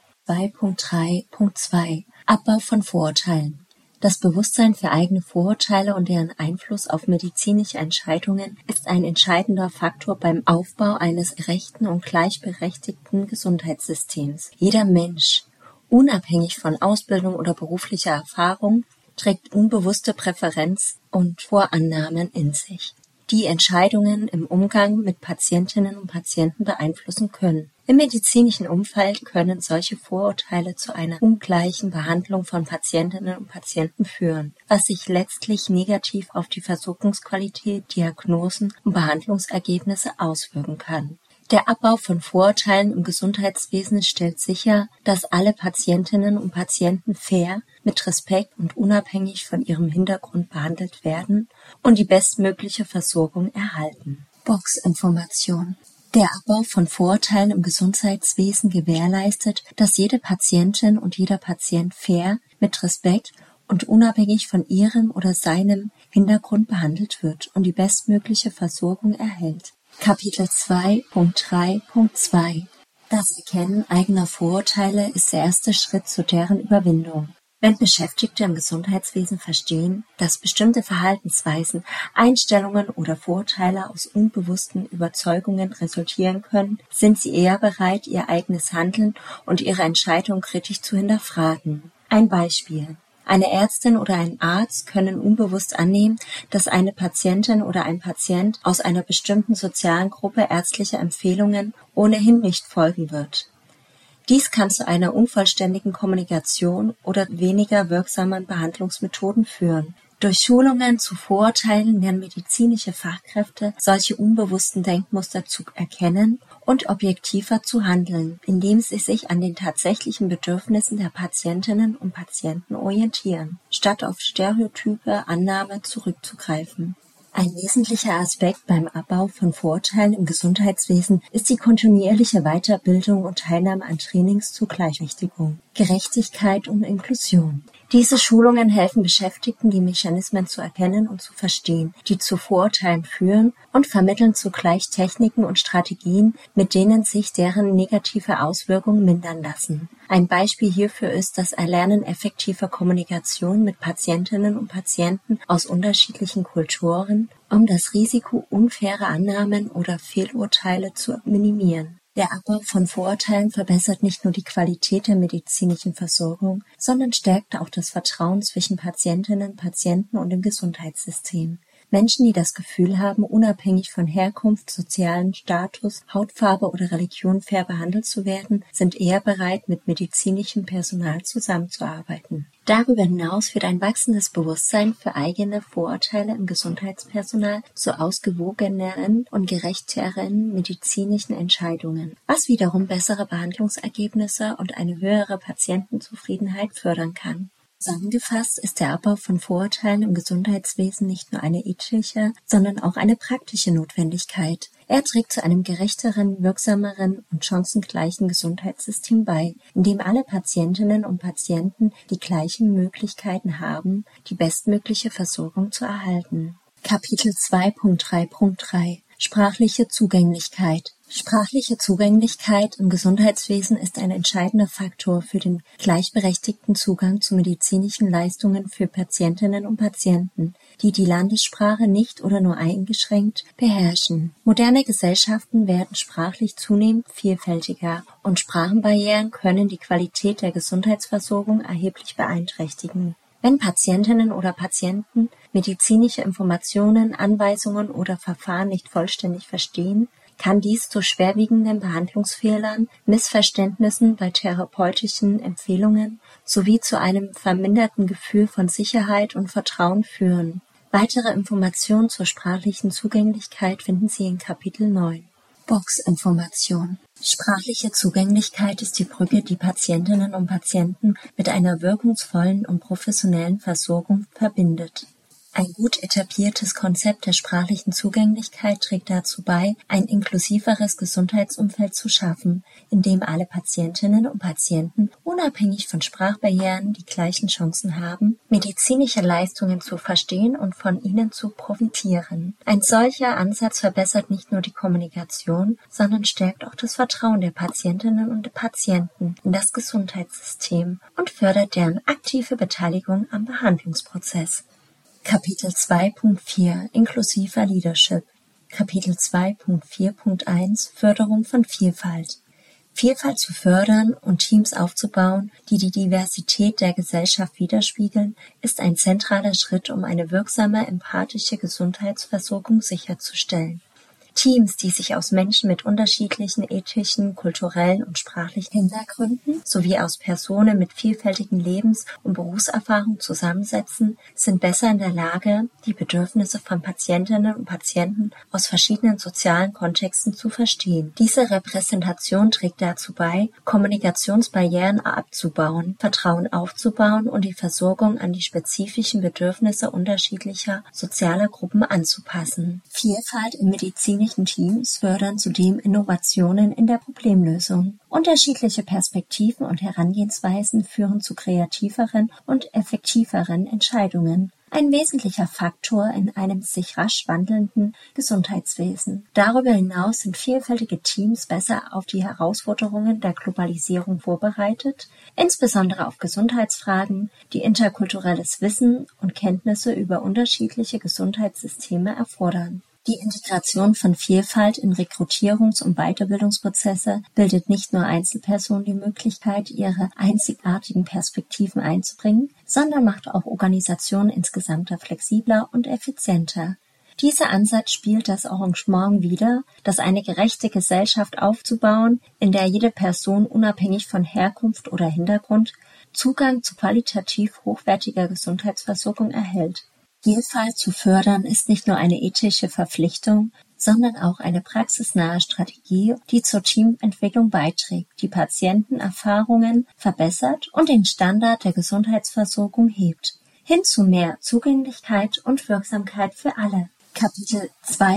Speaker 1: 2.3.2 Abbau von Vorurteilen. Das Bewusstsein für eigene Vorurteile und deren Einfluss auf medizinische Entscheidungen ist ein entscheidender Faktor beim Aufbau eines gerechten und gleichberechtigten Gesundheitssystems. Jeder Mensch, unabhängig von Ausbildung oder beruflicher Erfahrung, trägt unbewusste Präferenz und Vorannahmen in sich, die Entscheidungen im Umgang mit Patientinnen und Patienten beeinflussen können. Im medizinischen Umfeld können solche Vorurteile zu einer ungleichen Behandlung von Patientinnen und Patienten führen, was sich letztlich negativ auf die Versorgungsqualität, Diagnosen und Behandlungsergebnisse auswirken kann. Der Abbau von Vorurteilen im Gesundheitswesen stellt sicher, dass alle Patientinnen und Patienten fair, mit Respekt und unabhängig von ihrem Hintergrund behandelt werden und die bestmögliche Versorgung erhalten. Boxinformation. Der Abbau von Vorurteilen im Gesundheitswesen gewährleistet, dass jede Patientin und jeder Patient fair, mit Respekt und unabhängig von ihrem oder seinem Hintergrund behandelt wird und die bestmögliche Versorgung erhält. Kapitel 2.3.2 Das Erkennen eigener Vorurteile ist der erste Schritt zu deren Überwindung. Wenn Beschäftigte im Gesundheitswesen verstehen, dass bestimmte Verhaltensweisen, Einstellungen oder Vorurteile aus unbewussten Überzeugungen resultieren können, sind sie eher bereit, ihr eigenes Handeln und ihre Entscheidung kritisch zu hinterfragen. Ein Beispiel. Eine Ärztin oder ein Arzt können unbewusst annehmen, dass eine Patientin oder ein Patient aus einer bestimmten sozialen Gruppe ärztlicher Empfehlungen ohnehin nicht folgen wird. Dies kann zu einer unvollständigen Kommunikation oder weniger wirksamen Behandlungsmethoden führen. Durch Schulungen zu Vorurteilen lernen medizinische Fachkräfte, solche unbewussten Denkmuster zu erkennen und objektiver zu handeln, indem sie sich an den tatsächlichen Bedürfnissen der Patientinnen und Patienten orientieren, statt auf stereotype Annahmen zurückzugreifen. Ein wesentlicher Aspekt beim Abbau von Vorurteilen im Gesundheitswesen ist die kontinuierliche Weiterbildung und Teilnahme an Trainings zur Gleichberechtigung, Gerechtigkeit und Inklusion. Diese Schulungen helfen Beschäftigten, die Mechanismen zu erkennen und zu verstehen, die zu Vorurteilen führen, und vermitteln zugleich Techniken und Strategien, mit denen sich deren negative Auswirkungen mindern lassen. Ein Beispiel hierfür ist das Erlernen effektiver Kommunikation mit Patientinnen und Patienten aus unterschiedlichen Kulturen, um das Risiko unfairer Annahmen oder Fehlurteile zu minimieren. Der Abbau von Vorurteilen verbessert nicht nur die Qualität der medizinischen Versorgung, sondern stärkt auch das Vertrauen zwischen Patientinnen, Patienten und dem Gesundheitssystem. Menschen, die das Gefühl haben, unabhängig von Herkunft, sozialem Status, Hautfarbe oder Religion fair behandelt zu werden, sind eher bereit, mit medizinischem Personal zusammenzuarbeiten. Darüber hinaus führt ein wachsendes Bewusstsein für eigene Vorurteile im Gesundheitspersonal zu ausgewogeneren und gerechteren medizinischen Entscheidungen, was wiederum bessere Behandlungsergebnisse und eine höhere Patientenzufriedenheit fördern kann. Zusammengefasst ist der Abbau von Vorurteilen im Gesundheitswesen nicht nur eine ethische, sondern auch eine praktische Notwendigkeit. Er trägt zu einem gerechteren, wirksameren und chancengleichen Gesundheitssystem bei, in dem alle Patientinnen und Patienten die gleichen Möglichkeiten haben, die bestmögliche Versorgung zu erhalten. Kapitel 2.3.3 Sprachliche Zugänglichkeit. Sprachliche Zugänglichkeit im Gesundheitswesen ist ein entscheidender Faktor für den gleichberechtigten Zugang zu medizinischen Leistungen für Patientinnen und Patienten, die die Landessprache nicht oder nur eingeschränkt beherrschen. Moderne Gesellschaften werden sprachlich zunehmend vielfältiger und Sprachenbarrieren können die Qualität der Gesundheitsversorgung erheblich beeinträchtigen. Wenn Patientinnen oder Patienten medizinische Informationen, Anweisungen oder Verfahren nicht vollständig verstehen, kann dies zu schwerwiegenden Behandlungsfehlern, Missverständnissen bei therapeutischen Empfehlungen sowie zu einem verminderten Gefühl von Sicherheit und Vertrauen führen. Weitere Informationen zur sprachlichen Zugänglichkeit finden Sie in Kapitel 9. Boxinformation. Sprachliche Zugänglichkeit ist die Brücke, die Patientinnen und Patienten mit einer wirkungsvollen und professionellen Versorgung verbindet. Ein gut etabliertes Konzept der sprachlichen Zugänglichkeit trägt dazu bei, ein inklusiveres Gesundheitsumfeld zu schaffen, in dem alle Patientinnen und Patienten unabhängig von Sprachbarrieren die gleichen Chancen haben, medizinische Leistungen zu verstehen und von ihnen zu profitieren. Ein solcher Ansatz verbessert nicht nur die Kommunikation, sondern stärkt auch das Vertrauen der Patientinnen und Patienten in das Gesundheitssystem und fördert deren aktive Beteiligung am Behandlungsprozess. Kapitel 2.4 Inklusiver Leadership. Kapitel 2.4.1 Förderung von Vielfalt. Vielfalt zu fördern und Teams aufzubauen, die die Diversität der Gesellschaft widerspiegeln, ist ein zentraler Schritt, um eine wirksame, empathische Gesundheitsversorgung sicherzustellen. Teams, die sich aus Menschen mit unterschiedlichen ethischen, kulturellen und sprachlichen Hintergründen sowie aus Personen mit vielfältigen Lebens- und Berufserfahrung zusammensetzen, sind besser in der Lage, die Bedürfnisse von Patientinnen und Patienten aus verschiedenen sozialen Kontexten zu verstehen. Diese Repräsentation trägt dazu bei, Kommunikationsbarrieren abzubauen, Vertrauen aufzubauen und die Versorgung an die spezifischen Bedürfnisse unterschiedlicher sozialer Gruppen anzupassen. Vielfalt im medizinischen Teams fördern zudem Innovationen in der Problemlösung. Unterschiedliche Perspektiven und Herangehensweisen führen zu kreativeren und effektiveren Entscheidungen. Ein wesentlicher Faktor in einem sich rasch wandelnden Gesundheitswesen. Darüber hinaus sind vielfältige Teams besser auf die Herausforderungen der Globalisierung vorbereitet, insbesondere auf Gesundheitsfragen, die interkulturelles Wissen und Kenntnisse über unterschiedliche Gesundheitssysteme erfordern. Die Integration von Vielfalt in Rekrutierungs- und Weiterbildungsprozesse bildet nicht nur Einzelpersonen die Möglichkeit, ihre einzigartigen Perspektiven einzubringen, sondern macht auch Organisationen insgesamt flexibler und effizienter. Dieser Ansatz spielt das Engagement wider, dass eine gerechte Gesellschaft aufzubauen, in der jede Person unabhängig von Herkunft oder Hintergrund Zugang zu qualitativ hochwertiger Gesundheitsversorgung erhält. Vielfalt zu fördern ist nicht nur eine ethische Verpflichtung, sondern auch eine praxisnahe Strategie, die zur Teamentwicklung beiträgt, die Patientenerfahrungen verbessert und den Standard der Gesundheitsversorgung hebt, hin zu mehr Zugänglichkeit und Wirksamkeit für alle. Kapitel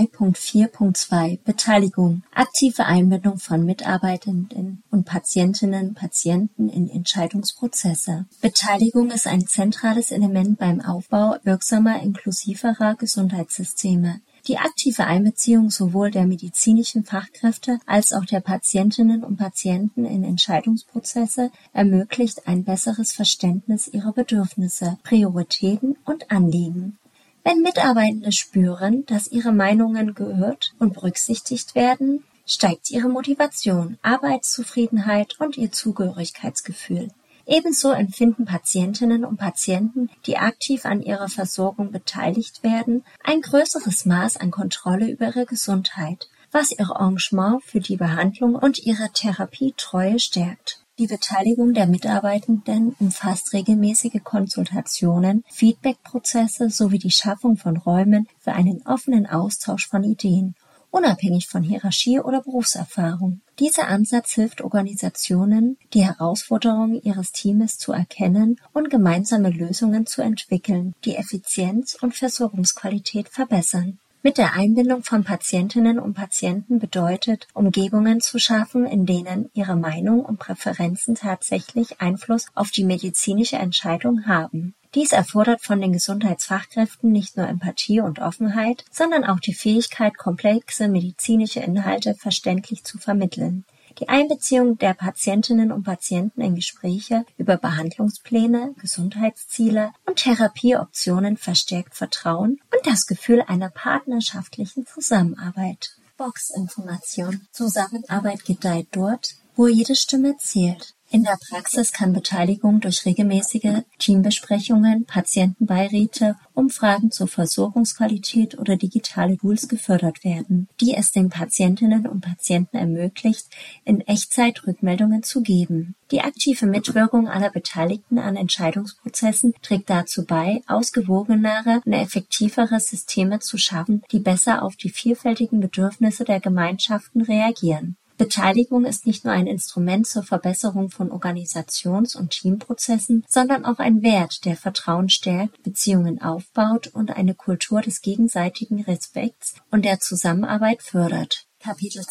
Speaker 1: 2.4.2 Beteiligung, aktive Einbindung von Mitarbeitenden und Patientinnen/Patienten in Entscheidungsprozesse. Beteiligung ist ein zentrales Element beim Aufbau wirksamer, inklusiverer Gesundheitssysteme. Die aktive Einbeziehung sowohl der medizinischen Fachkräfte als auch der Patientinnen und Patienten in Entscheidungsprozesse ermöglicht ein besseres Verständnis ihrer Bedürfnisse, Prioritäten und Anliegen. Wenn Mitarbeitende spüren, dass ihre Meinungen gehört und berücksichtigt werden, steigt ihre Motivation, Arbeitszufriedenheit und ihr Zugehörigkeitsgefühl. Ebenso empfinden Patientinnen und Patienten, die aktiv an ihrer Versorgung beteiligt werden, ein größeres Maß an Kontrolle über ihre Gesundheit, was ihr Engagement für die Behandlung und ihre Therapietreue stärkt. Die Beteiligung der Mitarbeitenden umfasst regelmäßige Konsultationen, Feedbackprozesse sowie die Schaffung von Räumen für einen offenen Austausch von Ideen, unabhängig von Hierarchie oder Berufserfahrung. Dieser Ansatz hilft Organisationen, die Herausforderungen ihres Teams zu erkennen und gemeinsame Lösungen zu entwickeln, die Effizienz und Versorgungsqualität verbessern. Mit der Einbindung von Patientinnen und Patienten bedeutet, Umgebungen zu schaffen, in denen ihre Meinung und Präferenzen tatsächlich Einfluss auf die medizinische Entscheidung haben. Dies erfordert von den Gesundheitsfachkräften nicht nur Empathie und Offenheit, sondern auch die Fähigkeit, komplexe medizinische Inhalte verständlich zu vermitteln. Die Einbeziehung der Patientinnen und Patienten in Gespräche über Behandlungspläne, Gesundheitsziele und Therapieoptionen verstärkt Vertrauen und das Gefühl einer partnerschaftlichen Zusammenarbeit. Boxinformation. Zusammenarbeit gedeiht dort, wo jede Stimme zählt. In der Praxis kann Beteiligung durch regelmäßige Teambesprechungen, Patientenbeiräte, Umfragen zur Versorgungsqualität oder digitale Tools gefördert werden, die es den Patientinnen und Patienten ermöglicht, in Echtzeit Rückmeldungen zu geben. Die aktive Mitwirkung aller Beteiligten an Entscheidungsprozessen trägt dazu bei, ausgewogenere und effektivere Systeme zu schaffen, die besser auf die vielfältigen Bedürfnisse der Gemeinschaften reagieren. Beteiligung ist nicht nur ein Instrument zur Verbesserung von Organisations- und Teamprozessen, sondern auch ein Wert, der Vertrauen stärkt, Beziehungen aufbaut und eine Kultur des gegenseitigen Respekts und der Zusammenarbeit fördert. Kapitel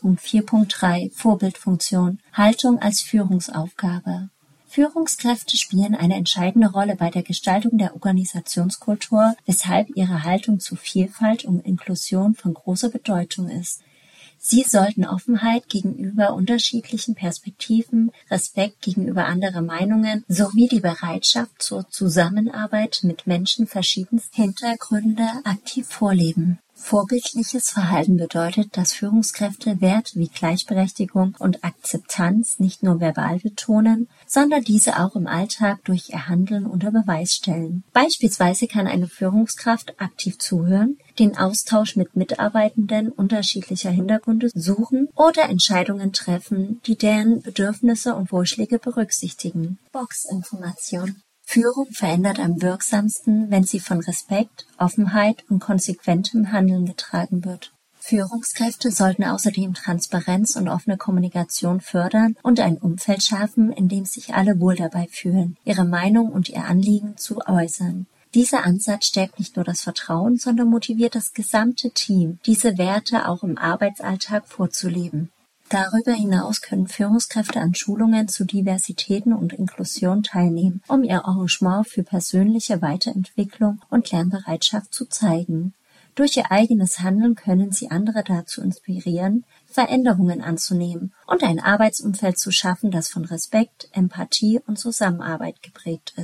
Speaker 1: 2.4.3 Vorbildfunktion. Haltung als Führungsaufgabe. Führungskräfte spielen eine entscheidende Rolle bei der Gestaltung der Organisationskultur, weshalb ihre Haltung zu Vielfalt und Inklusion von großer Bedeutung ist. Sie sollten Offenheit gegenüber unterschiedlichen Perspektiven, Respekt gegenüber anderen Meinungen sowie die Bereitschaft zur Zusammenarbeit mit Menschen verschiedenster Hintergründe aktiv vorleben. Vorbildliches Verhalten bedeutet, dass Führungskräfte Werte wie Gleichberechtigung und Akzeptanz nicht nur verbal betonen, sondern diese auch im Alltag durch ihr Handeln unter Beweis stellen. Beispielsweise kann eine Führungskraft aktiv zuhören, den Austausch mit Mitarbeitenden unterschiedlicher Hintergründe suchen oder Entscheidungen treffen, die deren Bedürfnisse und Vorschläge berücksichtigen. Boxinformation. Führung verändert am wirksamsten, wenn sie von Respekt, Offenheit und konsequentem Handeln getragen wird. Führungskräfte sollten außerdem Transparenz und offene Kommunikation fördern und ein Umfeld schaffen, in dem sich alle wohl dabei fühlen, ihre Meinung und ihr Anliegen zu äußern. Dieser Ansatz stärkt nicht nur das Vertrauen, sondern motiviert das gesamte Team, diese Werte auch im Arbeitsalltag vorzuleben. Darüber hinaus können Führungskräfte an Schulungen zu Diversitäten und Inklusion teilnehmen, um ihr Engagement für persönliche Weiterentwicklung und Lernbereitschaft zu zeigen. Durch ihr eigenes Handeln können sie andere dazu inspirieren, Veränderungen anzunehmen und ein Arbeitsumfeld zu schaffen, das von Respekt, Empathie und Zusammenarbeit geprägt ist.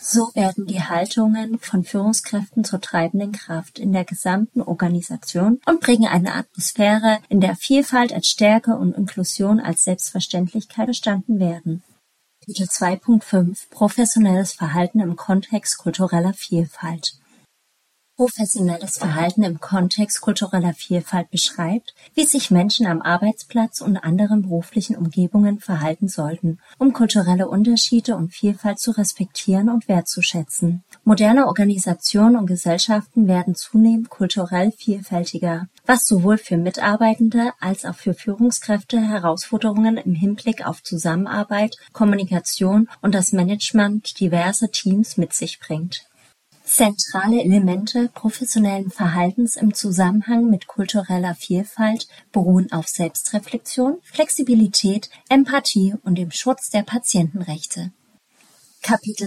Speaker 1: So werden die Haltungen von Führungskräften zur treibenden Kraft in der gesamten Organisation und bringen eine Atmosphäre, in der Vielfalt als Stärke und Inklusion als Selbstverständlichkeit verstanden werden. Kapitel 2.5 Professionelles Verhalten im Kontext kultureller Vielfalt. Professionelles Verhalten im Kontext kultureller Vielfalt beschreibt, wie sich Menschen am Arbeitsplatz und anderen beruflichen Umgebungen verhalten sollten, um kulturelle Unterschiede und Vielfalt zu respektieren und wertzuschätzen. Moderne Organisationen und Gesellschaften werden zunehmend kulturell vielfältiger, was sowohl für Mitarbeitende als auch für Führungskräfte Herausforderungen im Hinblick auf Zusammenarbeit, Kommunikation und das Management diverser Teams mit sich bringt. Zentrale Elemente professionellen Verhaltens im Zusammenhang mit kultureller Vielfalt beruhen auf Selbstreflexion, Flexibilität, Empathie und dem Schutz der Patientenrechte. Kapitel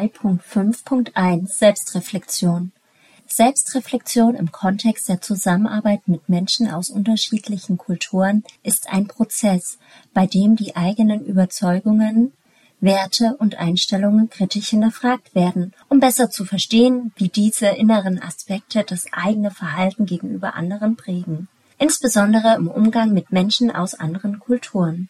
Speaker 1: 2.5.1 Selbstreflexion. Selbstreflexion im Kontext der Zusammenarbeit mit Menschen aus unterschiedlichen Kulturen ist ein Prozess, bei dem die eigenen Überzeugungen, Werte und Einstellungen kritisch hinterfragt werden, um besser zu verstehen, wie diese inneren Aspekte das eigene Verhalten gegenüber anderen prägen, insbesondere im Umgang mit Menschen aus anderen Kulturen.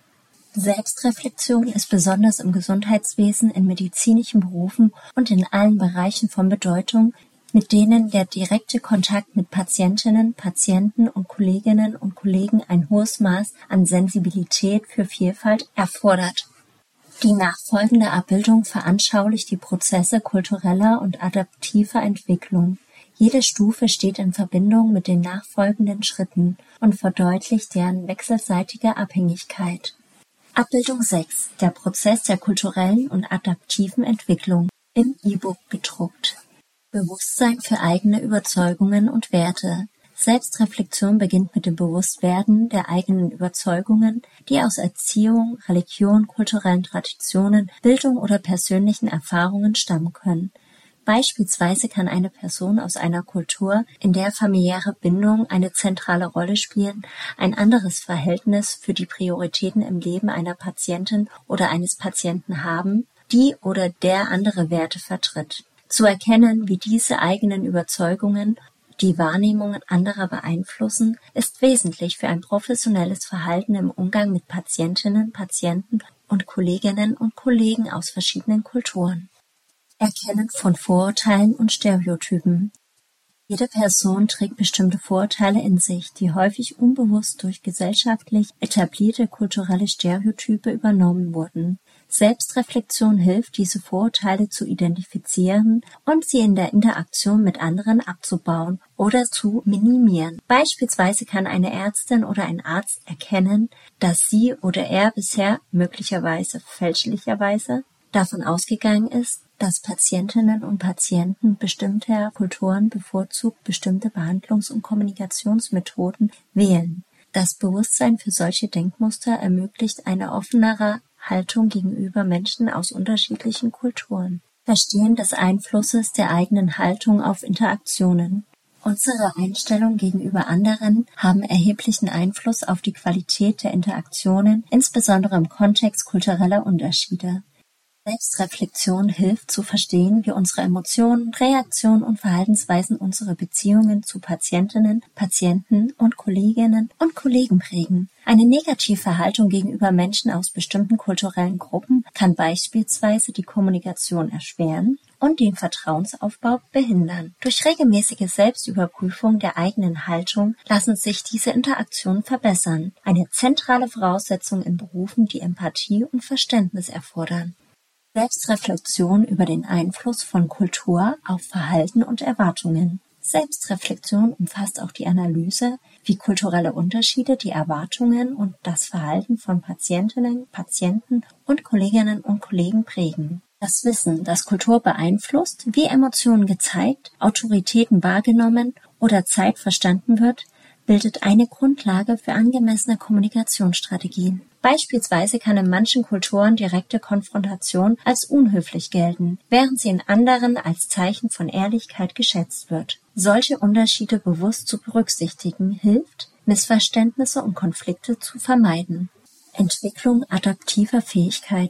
Speaker 1: Selbstreflexion ist besonders im Gesundheitswesen, in medizinischen Berufen und in allen Bereichen von Bedeutung, mit denen der direkte Kontakt mit Patientinnen, Patienten und Kolleginnen und Kollegen ein hohes Maß an Sensibilität für Vielfalt erfordert. Die nachfolgende Abbildung veranschaulicht die Prozesse kultureller und adaptiver Entwicklung. Jede Stufe steht in Verbindung mit den nachfolgenden Schritten und verdeutlicht deren wechselseitige Abhängigkeit. Abbildung 6. Der Prozess der kulturellen und adaptiven Entwicklung. Im E-Book gedruckt. Bewusstsein für eigene Überzeugungen und Werte. Selbstreflexion beginnt mit dem Bewusstwerden der eigenen Überzeugungen, die aus Erziehung, Religion, kulturellen Traditionen, Bildung oder persönlichen Erfahrungen stammen können. Beispielsweise kann eine Person aus einer Kultur, in der familiäre Bindung eine zentrale Rolle spielen, ein anderes Verhältnis für die Prioritäten im Leben einer Patientin oder eines Patienten haben, die oder der andere Werte vertritt. Zu erkennen, wie diese eigenen Überzeugungen die Wahrnehmungen anderer beeinflussen, ist wesentlich für ein professionelles Verhalten im Umgang mit Patientinnen, Patienten und Kolleginnen und Kollegen aus verschiedenen Kulturen. Erkennen von Vorurteilen und Stereotypen. Jede Person trägt bestimmte Vorurteile in sich, die häufig unbewusst durch gesellschaftlich etablierte kulturelle Stereotype übernommen wurden. Selbstreflexion hilft, diese Vorurteile zu identifizieren und sie in der Interaktion mit anderen abzubauen oder zu minimieren. Beispielsweise kann eine Ärztin oder ein Arzt erkennen, dass sie oder er bisher möglicherweise fälschlicherweise davon ausgegangen ist, dass Patientinnen und Patienten bestimmter Kulturen bevorzugt bestimmte Behandlungs- und Kommunikationsmethoden wählen. Das Bewusstsein für solche Denkmuster ermöglicht eine offenere Haltung gegenüber Menschen aus unterschiedlichen Kulturen. Verstehen des Einflusses der eigenen Haltung auf Interaktionen. Unsere Einstellungen gegenüber anderen haben erheblichen Einfluss auf die Qualität der Interaktionen, insbesondere im Kontext kultureller Unterschiede. Selbstreflexion hilft zu verstehen, wie unsere Emotionen, Reaktionen und Verhaltensweisen unsere Beziehungen zu Patientinnen, Patienten und Kolleginnen und Kollegen prägen. Eine negative Haltung gegenüber Menschen aus bestimmten kulturellen Gruppen kann beispielsweise die Kommunikation erschweren und den Vertrauensaufbau behindern. Durch regelmäßige Selbstüberprüfung der eigenen Haltung lassen sich diese Interaktionen verbessern. Eine zentrale Voraussetzung in Berufen, die Empathie und Verständnis erfordern. Selbstreflexion über den Einfluss von Kultur auf Verhalten und Erwartungen. Selbstreflexion umfasst auch die Analyse, wie kulturelle Unterschiede die Erwartungen und das Verhalten von Patientinnen, Patienten und Kolleginnen und Kollegen prägen. Das Wissen, das Kultur beeinflusst, wie Emotionen gezeigt, Autoritäten wahrgenommen oder Zeit verstanden wird, bildet eine Grundlage für angemessene Kommunikationsstrategien. Beispielsweise kann in manchen Kulturen direkte Konfrontation als unhöflich gelten, während sie in anderen als Zeichen von Ehrlichkeit geschätzt wird. Solche Unterschiede bewusst zu berücksichtigen hilft, Missverständnisse und Konflikte zu vermeiden. Entwicklung adaptiver Fähigkeiten.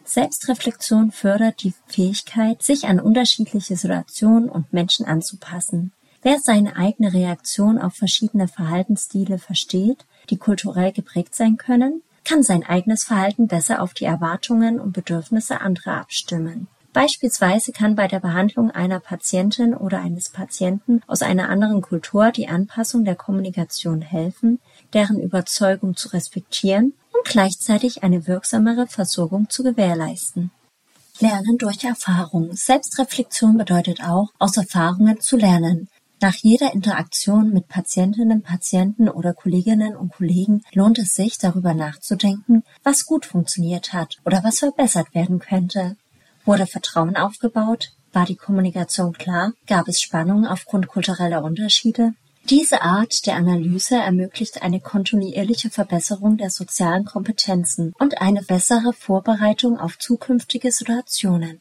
Speaker 1: Selbstreflexion fördert die Fähigkeit, sich an unterschiedliche Situationen und Menschen anzupassen. Wer seine eigene Reaktion auf verschiedene Verhaltensstile versteht, die kulturell geprägt sein können, kann sein eigenes Verhalten besser auf die Erwartungen und Bedürfnisse anderer abstimmen. Beispielsweise kann bei der Behandlung einer Patientin oder eines Patienten aus einer anderen Kultur die Anpassung der Kommunikation helfen, deren Überzeugung zu respektieren und gleichzeitig eine wirksamere Versorgung zu gewährleisten. Lernen durch Erfahrung. Selbstreflexion bedeutet auch, aus Erfahrungen zu lernen. Nach jeder Interaktion mit Patientinnen, Patienten oder Kolleginnen und Kollegen lohnt es sich, darüber nachzudenken, was gut funktioniert hat oder was verbessert werden könnte. Wurde Vertrauen aufgebaut? War die Kommunikation klar? Gab es Spannungen aufgrund kultureller Unterschiede? Diese Art der Analyse ermöglicht eine kontinuierliche Verbesserung der sozialen Kompetenzen und eine bessere Vorbereitung auf zukünftige Situationen.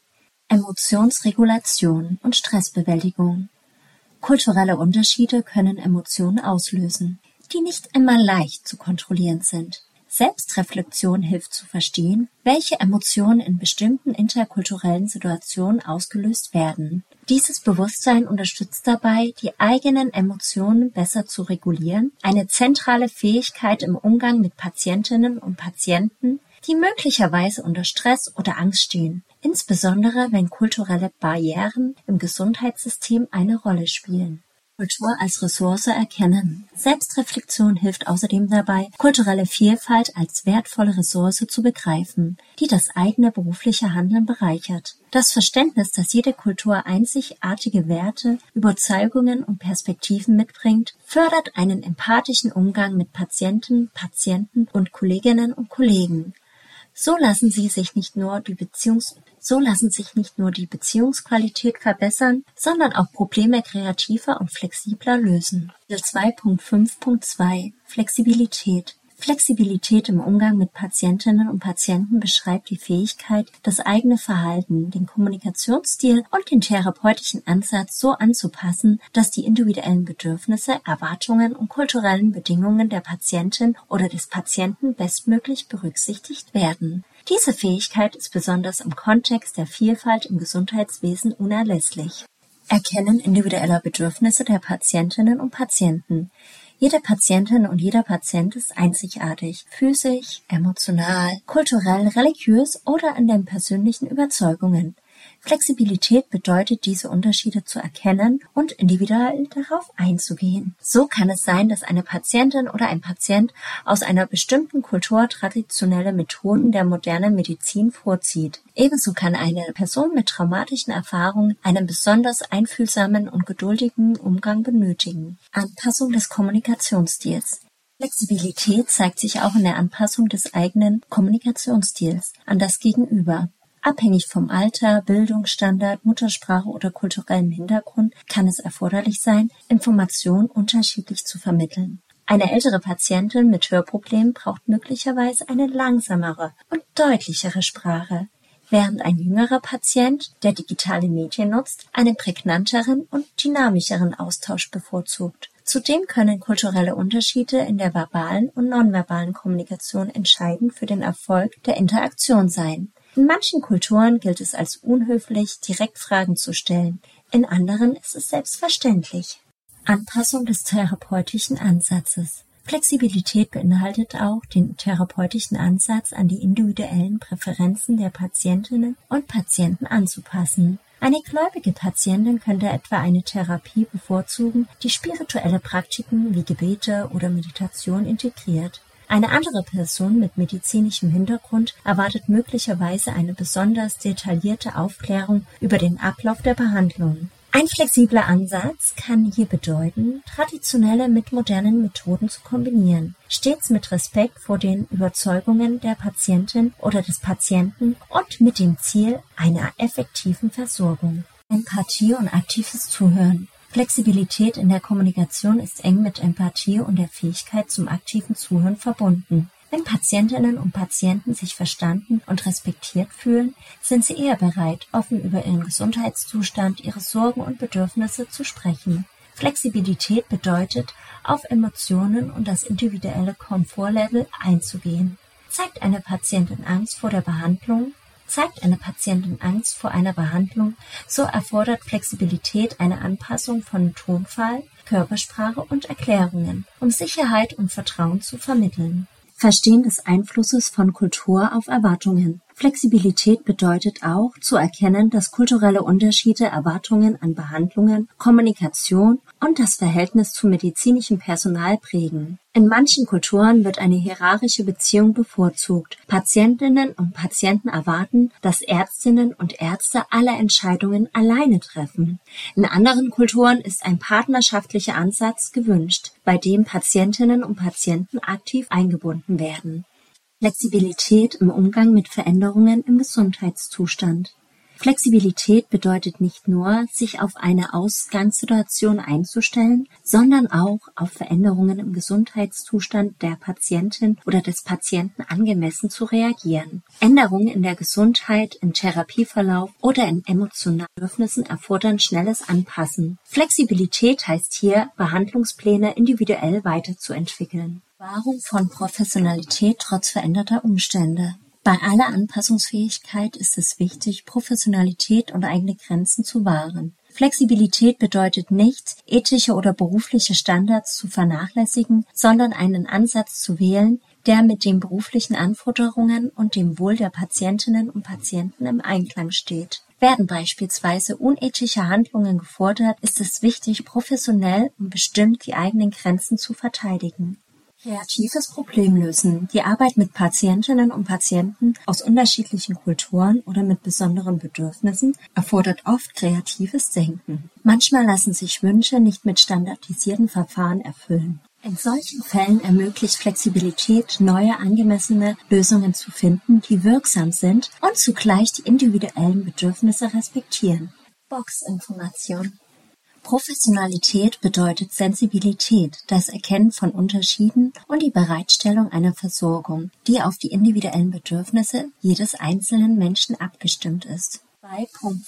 Speaker 1: Emotionsregulation und Stressbewältigung. Kulturelle Unterschiede können Emotionen auslösen, die nicht einmal leicht zu kontrollieren sind. Selbstreflexion hilft zu verstehen, welche Emotionen in bestimmten interkulturellen Situationen ausgelöst werden. Dieses Bewusstsein unterstützt dabei, die eigenen Emotionen besser zu regulieren, eine zentrale Fähigkeit im Umgang mit Patientinnen und Patienten, die möglicherweise unter Stress oder Angst stehen, insbesondere wenn kulturelle Barrieren im Gesundheitssystem eine Rolle spielen. Kultur als Ressource erkennen. Selbstreflexion hilft außerdem dabei, kulturelle Vielfalt als wertvolle Ressource zu begreifen, die das eigene berufliche Handeln bereichert. Das Verständnis, dass jede Kultur einzigartige Werte, Überzeugungen und Perspektiven mitbringt, fördert einen empathischen Umgang mit Patienten und Kolleginnen und Kollegen. So lassen sich nicht nur die Beziehungsqualität verbessern, sondern auch Probleme kreativer und flexibler lösen. 2.5.2 Flexibilität. Flexibilität im Umgang mit Patientinnen und Patienten beschreibt die Fähigkeit, das eigene Verhalten, den Kommunikationsstil und den therapeutischen Ansatz so anzupassen, dass die individuellen Bedürfnisse, Erwartungen und kulturellen Bedingungen der Patientin oder des Patienten bestmöglich berücksichtigt werden. Diese Fähigkeit ist besonders im Kontext der Vielfalt im Gesundheitswesen unerlässlich. Erkennen individueller Bedürfnisse der Patientinnen und Patienten. Jede Patientin und jeder Patient ist einzigartig, physisch, emotional, kulturell, religiös oder in den persönlichen Überzeugungen. Flexibilität bedeutet, diese Unterschiede zu erkennen und individuell darauf einzugehen. So kann es sein, dass eine Patientin oder ein Patient aus einer bestimmten Kultur traditionelle Methoden der modernen Medizin vorzieht. Ebenso kann eine Person mit traumatischen Erfahrungen einen besonders einfühlsamen und geduldigen Umgang benötigen. Anpassung des Kommunikationsstils. Flexibilität zeigt sich auch in der Anpassung des eigenen Kommunikationsstils an das Gegenüber. Abhängig vom Alter, Bildungsstandard, Muttersprache oder kulturellem Hintergrund kann es erforderlich sein, Informationen unterschiedlich zu vermitteln. Eine ältere Patientin mit Hörproblemen braucht möglicherweise eine langsamere und deutlichere Sprache, während ein jüngerer Patient, der digitale Medien nutzt, einen prägnanteren und dynamischeren Austausch bevorzugt. Zudem können kulturelle Unterschiede in der verbalen und nonverbalen Kommunikation entscheidend für den Erfolg der Interaktion sein. In manchen Kulturen gilt es als unhöflich, direkt Fragen zu stellen. In anderen ist es selbstverständlich. Anpassung des therapeutischen Ansatzes. Flexibilität beinhaltet auch den therapeutischen Ansatz an die individuellen Präferenzen der Patientinnen und Patienten anzupassen. Eine gläubige Patientin könnte etwa eine Therapie bevorzugen, die spirituelle Praktiken wie Gebete oder Meditation integriert. Eine andere Person mit medizinischem Hintergrund erwartet möglicherweise eine besonders detaillierte Aufklärung über den Ablauf der Behandlung. Ein flexibler Ansatz kann hier bedeuten, traditionelle mit modernen Methoden zu kombinieren, stets mit Respekt vor den Überzeugungen der Patientin oder des Patienten und mit dem Ziel einer effektiven Versorgung. Empathie und aktives Zuhören. Flexibilität in der Kommunikation ist eng mit Empathie und der Fähigkeit zum aktiven Zuhören verbunden. Wenn Patientinnen und Patienten sich verstanden und respektiert fühlen, sind sie eher bereit, offen über ihren Gesundheitszustand, ihre Sorgen und Bedürfnisse zu sprechen. Flexibilität bedeutet, auf Emotionen und das individuelle Komfortlevel einzugehen. Zeigt eine Patientin Angst vor der Behandlung, Zeigt eine Patientin Angst vor einer Behandlung, so erfordert Flexibilität eine Anpassung von Tonfall, Körpersprache und Erklärungen, um Sicherheit und Vertrauen zu vermitteln. Verstehen des Einflusses von Kultur auf Erwartungen. Flexibilität bedeutet auch, zu erkennen, dass kulturelle Unterschiede Erwartungen an Behandlungen, Kommunikation und das Verhältnis zu medizinischem Personal prägen. In manchen Kulturen wird eine hierarchische Beziehung bevorzugt. Patientinnen und Patienten erwarten, dass Ärztinnen und Ärzte alle Entscheidungen alleine treffen. In anderen Kulturen ist ein partnerschaftlicher Ansatz gewünscht, bei dem Patientinnen und Patienten aktiv eingebunden werden. Flexibilität im Umgang mit Veränderungen im Gesundheitszustand. Flexibilität bedeutet nicht nur, sich auf eine Ausgangssituation einzustellen, sondern auch auf Veränderungen im Gesundheitszustand der Patientin oder des Patienten angemessen zu reagieren. Änderungen in der Gesundheit, im Therapieverlauf oder in emotionalen Bedürfnissen erfordern schnelles Anpassen. Flexibilität heißt hier, Behandlungspläne individuell weiterzuentwickeln. Wahrung von Professionalität trotz veränderter Umstände. Bei aller Anpassungsfähigkeit ist es wichtig, Professionalität und eigene Grenzen zu wahren. Flexibilität bedeutet nicht, ethische oder berufliche Standards zu vernachlässigen, sondern einen Ansatz zu wählen, der mit den beruflichen Anforderungen und dem Wohl der Patientinnen und Patienten im Einklang steht. Werden beispielsweise unethische Handlungen gefordert, ist es wichtig, professionell und bestimmt die eigenen Grenzen zu verteidigen. Kreatives Problemlösen. Die Arbeit mit Patientinnen und Patienten aus unterschiedlichen Kulturen oder mit besonderen Bedürfnissen erfordert oft kreatives Denken. Manchmal lassen sich Wünsche nicht mit standardisierten Verfahren erfüllen. In solchen Fällen ermöglicht Flexibilität, neue, angemessene Lösungen zu finden, die wirksam sind und zugleich die individuellen Bedürfnisse respektieren. Boxinformation. Professionalität bedeutet Sensibilität, das Erkennen von Unterschieden und die Bereitstellung einer Versorgung, die auf die individuellen Bedürfnisse jedes einzelnen Menschen abgestimmt ist. Bei Punkt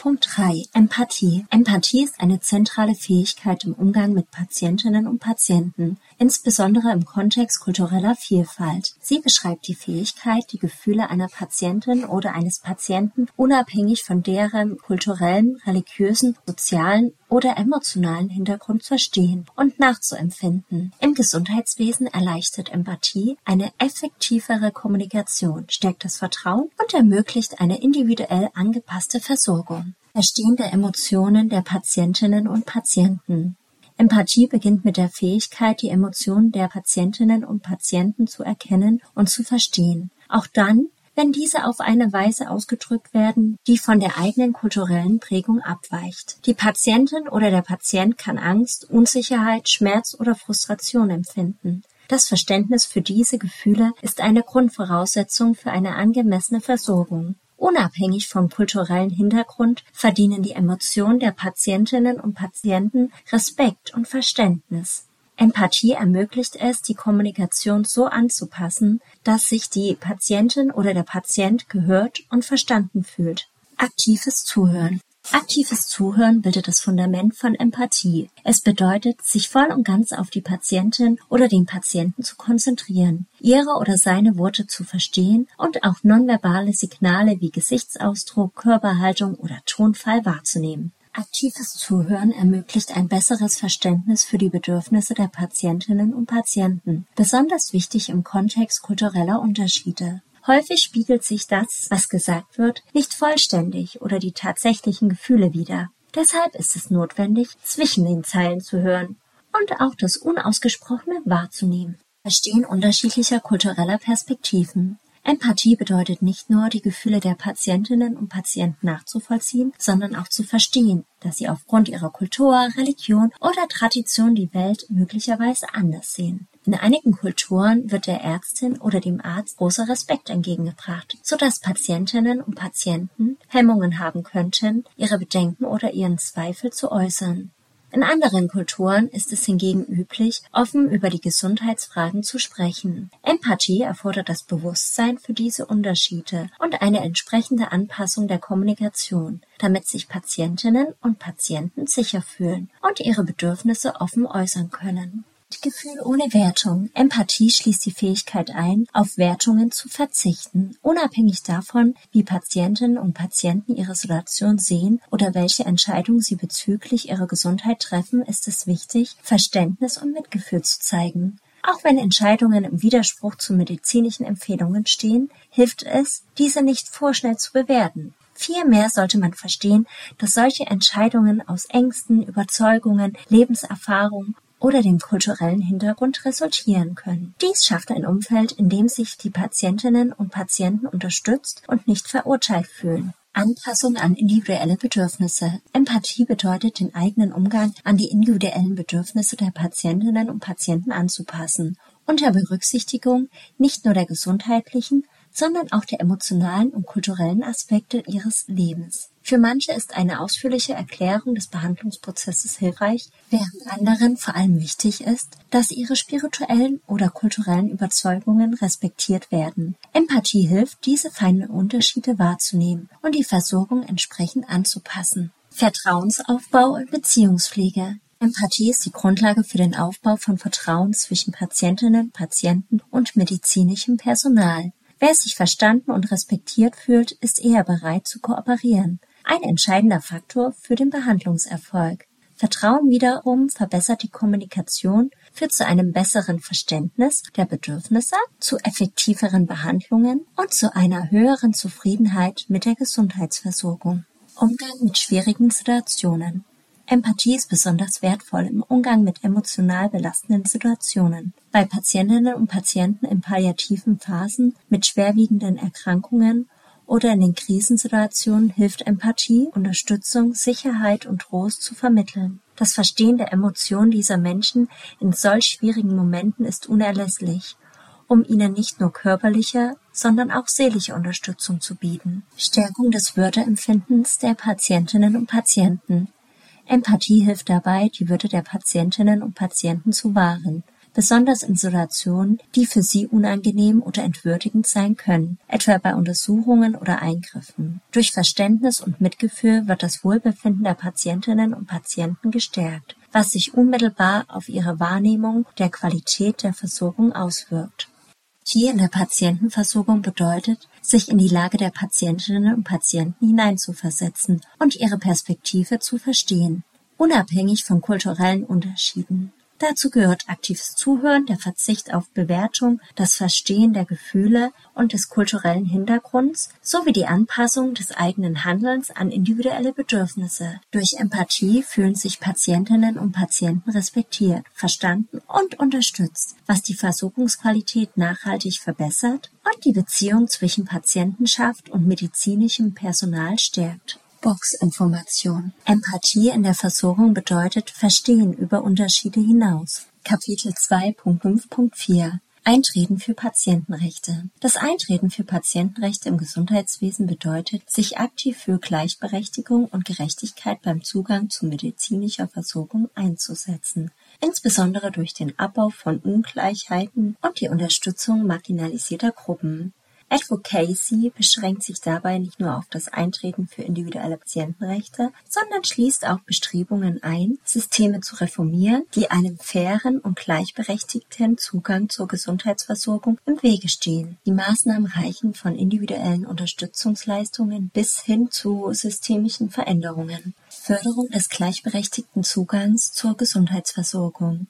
Speaker 1: 5.3 Empathie. Empathie ist eine zentrale Fähigkeit im Umgang mit Patientinnen und Patienten, insbesondere im Kontext kultureller Vielfalt. Sie beschreibt die Fähigkeit, die Gefühle einer Patientin oder eines Patienten unabhängig von deren kulturellen, religiösen, sozialen oder emotionalen Hintergrund zu verstehen und nachzuempfinden. Im Gesundheitswesen erleichtert Empathie eine effektivere Kommunikation, stärkt das Vertrauen und ermöglicht eine individuell angepasste Versorgung. Verstehen der Emotionen der Patientinnen und Patienten. Empathie beginnt mit der Fähigkeit, die Emotionen der Patientinnen und Patienten zu erkennen und zu verstehen. Auch dann, wenn diese auf eine Weise ausgedrückt werden, die von der eigenen kulturellen Prägung abweicht. Die Patientin oder der Patient kann Angst, Unsicherheit, Schmerz oder Frustration empfinden. Das Verständnis für diese Gefühle ist eine Grundvoraussetzung für eine angemessene Versorgung. Unabhängig vom kulturellen Hintergrund verdienen die Emotionen der Patientinnen und Patienten Respekt und Verständnis. Empathie ermöglicht es, die Kommunikation so anzupassen, dass sich die Patientin oder der Patient gehört und verstanden fühlt. Aktives Zuhören. Aktives Zuhören bildet das Fundament von Empathie. Es bedeutet, sich voll und ganz auf die Patientin oder den Patienten zu konzentrieren, ihre oder seine Worte zu verstehen und auch nonverbale Signale wie Gesichtsausdruck, Körperhaltung oder Tonfall wahrzunehmen. Aktives Zuhören ermöglicht ein besseres Verständnis für die Bedürfnisse der Patientinnen und Patienten, besonders wichtig im Kontext kultureller Unterschiede. Häufig spiegelt sich das, was gesagt wird, nicht vollständig oder die tatsächlichen Gefühle wider. Deshalb ist es notwendig, zwischen den Zeilen zu hören und auch das Unausgesprochene wahrzunehmen. Verstehen unterschiedlicher kultureller Perspektiven. Empathie bedeutet nicht nur, die Gefühle der Patientinnen und Patienten nachzuvollziehen, sondern auch zu verstehen, dass sie aufgrund ihrer Kultur, Religion oder Tradition die Welt möglicherweise anders sehen. In einigen Kulturen wird der Ärztin oder dem Arzt großer Respekt entgegengebracht, sodass Patientinnen und Patienten Hemmungen haben könnten, ihre Bedenken oder ihren Zweifel zu äußern. In anderen Kulturen ist es hingegen üblich, offen über die Gesundheitsfragen zu sprechen. Empathie erfordert das Bewusstsein für diese Unterschiede und eine entsprechende Anpassung der Kommunikation, damit sich Patientinnen und Patienten sicher fühlen und ihre Bedürfnisse offen äußern können. Gefühl ohne Wertung. Empathie schließt die Fähigkeit ein, auf Wertungen zu verzichten. Unabhängig davon, wie Patientinnen und Patienten ihre Situation sehen oder welche Entscheidungen sie bezüglich ihrer Gesundheit treffen, ist es wichtig, Verständnis und Mitgefühl zu zeigen. Auch wenn Entscheidungen im Widerspruch zu medizinischen Empfehlungen stehen, hilft es, diese nicht vorschnell zu bewerten. Vielmehr sollte man verstehen, dass solche Entscheidungen aus Ängsten, Überzeugungen, Lebenserfahrung oder dem kulturellen Hintergrund resultieren können. Dies schafft ein Umfeld, in dem sich die Patientinnen und Patienten unterstützt und nicht verurteilt fühlen. Anpassung an individuelle Bedürfnisse. Empathie bedeutet, den eigenen Umgang an die individuellen Bedürfnisse der Patientinnen und Patienten anzupassen, unter Berücksichtigung nicht nur der gesundheitlichen, sondern auch der emotionalen und kulturellen Aspekte ihres Lebens. Für manche ist eine ausführliche Erklärung des Behandlungsprozesses hilfreich, während anderen vor allem wichtig ist, dass ihre spirituellen oder kulturellen Überzeugungen respektiert werden. Empathie hilft, diese feinen Unterschiede wahrzunehmen und die Versorgung entsprechend anzupassen. Vertrauensaufbau und Beziehungspflege. Empathie ist die Grundlage für den Aufbau von Vertrauen zwischen Patientinnen, Patienten und medizinischem Personal. Wer sich verstanden und respektiert fühlt, ist eher bereit zu kooperieren. Ein entscheidender Faktor für den Behandlungserfolg. Vertrauen wiederum verbessert die Kommunikation, führt zu einem besseren Verständnis der Bedürfnisse, zu effektiveren Behandlungen und zu einer höheren Zufriedenheit mit der Gesundheitsversorgung. Umgang mit schwierigen Situationen. Empathie ist besonders wertvoll im Umgang mit emotional belastenden Situationen. Bei Patientinnen und Patienten in palliativen Phasen mit schwerwiegenden Erkrankungen oder in den Krisensituationen hilft Empathie, Unterstützung, Sicherheit und Trost zu vermitteln. Das Verstehen der Emotionen dieser Menschen in solch schwierigen Momenten ist unerlässlich, um ihnen nicht nur körperliche, sondern auch seelische Unterstützung zu bieten. Stärkung des Würdeempfindens der Patientinnen und Patienten. Empathie hilft dabei, die Würde der Patientinnen und Patienten zu wahren, besonders in Situationen, die für sie unangenehm oder entwürdigend sein können, etwa bei Untersuchungen oder Eingriffen. Durch Verständnis und Mitgefühl wird das Wohlbefinden der Patientinnen und Patienten gestärkt, was sich unmittelbar auf ihre Wahrnehmung der Qualität der Versorgung auswirkt. Hier in der Patientenversorgung bedeutet, sich in die Lage der Patientinnen und Patienten hineinzuversetzen und ihre Perspektive zu verstehen, unabhängig von kulturellen Unterschieden. Dazu gehört aktives Zuhören, der Verzicht auf Bewertung, das Verstehen der Gefühle und des kulturellen Hintergrunds sowie die Anpassung des eigenen Handelns an individuelle Bedürfnisse. Durch Empathie fühlen sich Patientinnen und Patienten respektiert, verstanden und unterstützt, was die Versorgungsqualität nachhaltig verbessert und die Beziehung zwischen Patientenschaft und medizinischem Personal stärkt. Boxinformation. Empathie in der Versorgung bedeutet Verstehen über Unterschiede hinaus. Kapitel 2.5.4 Eintreten für Patientenrechte. Das Eintreten für Patientenrechte im Gesundheitswesen bedeutet, sich aktiv für Gleichberechtigung und Gerechtigkeit beim Zugang zu medizinischer Versorgung einzusetzen, insbesondere durch den Abbau von Ungleichheiten und die Unterstützung marginalisierter Gruppen. Advocacy beschränkt sich dabei nicht nur auf das Eintreten für individuelle Patientenrechte, sondern schließt auch Bestrebungen ein, Systeme zu reformieren, die einem fairen und gleichberechtigten Zugang zur Gesundheitsversorgung im Wege stehen. Die Maßnahmen reichen von individuellen Unterstützungsleistungen bis hin zu systemischen Veränderungen. Förderung des gleichberechtigten Zugangs zur Gesundheitsversorgung.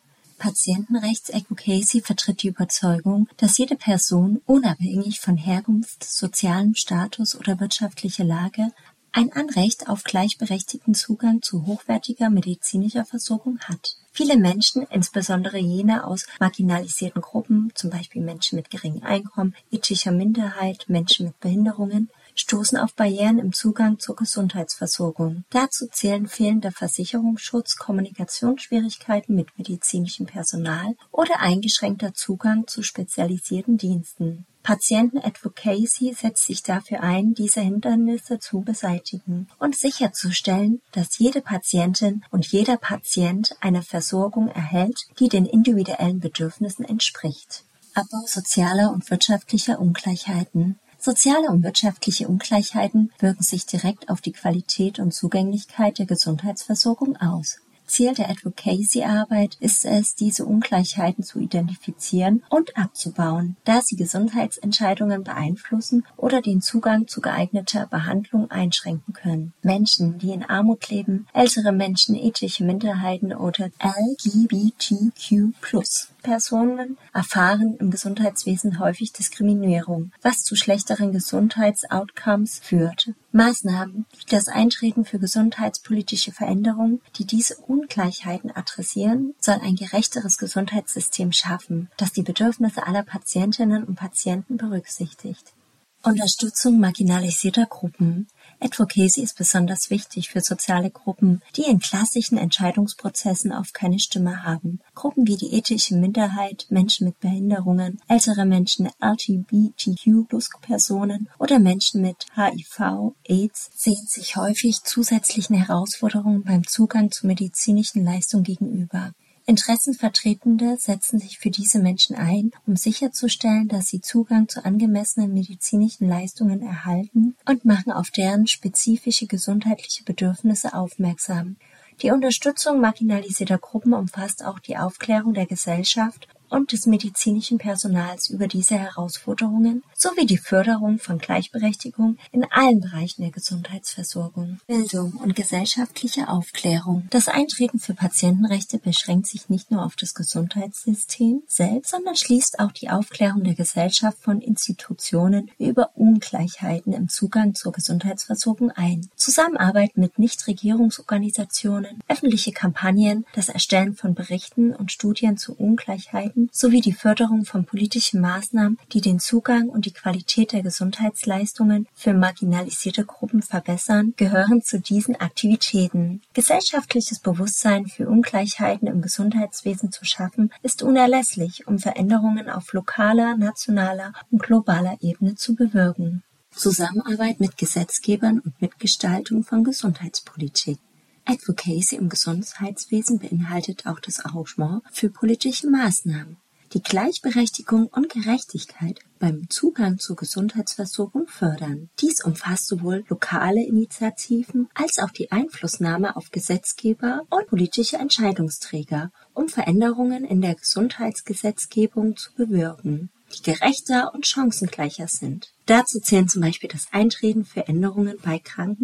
Speaker 1: Patientenrechts-Advocacy vertritt die Überzeugung, dass jede Person, unabhängig von Herkunft, sozialem Status oder wirtschaftlicher Lage, ein Anrecht auf gleichberechtigten Zugang zu hochwertiger medizinischer Versorgung hat. Viele Menschen, insbesondere jene aus marginalisierten Gruppen, zum Beispiel Menschen mit geringem Einkommen, etnischer Minderheit, Menschen mit Behinderungen, stoßen auf Barrieren im Zugang zur Gesundheitsversorgung. Dazu zählen fehlender Versicherungsschutz, Kommunikationsschwierigkeiten mit medizinischem Personal oder eingeschränkter Zugang zu spezialisierten Diensten. Patienten-Advocacy setzt sich dafür ein, diese Hindernisse zu beseitigen und sicherzustellen, dass jede Patientin und jeder Patient eine Versorgung erhält, die den individuellen Bedürfnissen entspricht. Abbau sozialer und wirtschaftlicher Ungleichheiten. Soziale und wirtschaftliche Ungleichheiten wirken sich direkt auf die Qualität und Zugänglichkeit der Gesundheitsversorgung aus. Ziel der Advocacy-Arbeit ist es, diese Ungleichheiten zu identifizieren und abzubauen, da sie Gesundheitsentscheidungen beeinflussen oder den Zugang zu geeigneter Behandlung einschränken können. Menschen, die in Armut leben, ältere Menschen, etnische Minderheiten oder LGBTQ+Personen erfahren im Gesundheitswesen häufig Diskriminierung, was zu schlechteren Gesundheitsoutcomes führt. Maßnahmen wie das Eintreten für gesundheitspolitische Veränderungen, die diese Ungleichheiten adressieren, soll ein gerechteres Gesundheitssystem schaffen, das die Bedürfnisse aller Patientinnen und Patienten berücksichtigt. Unterstützung marginalisierter Gruppen. Advocacy ist besonders wichtig für soziale Gruppen, die in klassischen Entscheidungsprozessen oft keine Stimme haben. Gruppen wie die etnische Minderheit, Menschen mit Behinderungen, ältere Menschen, LGBTQ+Personen oder Menschen mit HIV, AIDS sehen sich häufig zusätzlichen Herausforderungen beim Zugang zu medizinischen Leistungen gegenüber. Interessenvertretende setzen sich für diese Menschen ein, um sicherzustellen, dass sie Zugang zu angemessenen medizinischen Leistungen erhalten und machen auf deren spezifische gesundheitliche Bedürfnisse aufmerksam. Die Unterstützung marginalisierter Gruppen umfasst auch die Aufklärung der Gesellschaft und des medizinischen Personals über diese Herausforderungen sowie die Förderung von Gleichberechtigung in allen Bereichen der Gesundheitsversorgung. Bildung und gesellschaftliche Aufklärung. Das Eintreten für Patientenrechte beschränkt sich nicht nur auf das Gesundheitssystem selbst, sondern schließt auch die Aufklärung der Gesellschaft von Institutionen über Ungleichheiten im Zugang zur Gesundheitsversorgung ein. Zusammenarbeit mit Nichtregierungsorganisationen, öffentliche Kampagnen, das Erstellen von Berichten und Studien zu Ungleichheiten sowie die Förderung von politischen Maßnahmen, die den Zugang und die Qualität der Gesundheitsleistungen für marginalisierte Gruppen verbessern, gehören zu diesen Aktivitäten. Gesellschaftliches Bewusstsein für Ungleichheiten im Gesundheitswesen zu schaffen, ist unerlässlich, um Veränderungen auf lokaler, nationaler und globaler Ebene zu bewirken. Zusammenarbeit mit Gesetzgebern und Mitgestaltung von Gesundheitspolitik. Advocacy im Gesundheitswesen beinhaltet auch das Engagement für politische Maßnahmen, die Gleichberechtigung und Gerechtigkeit beim Zugang zur Gesundheitsversorgung fördern. Dies umfasst sowohl lokale Initiativen als auch die Einflussnahme auf Gesetzgeber und politische Entscheidungsträger, um Veränderungen in der Gesundheitsgesetzgebung zu bewirken, die gerechter und chancengleicher sind. Dazu zählen zum Beispiel das Eintreten für Änderungen bei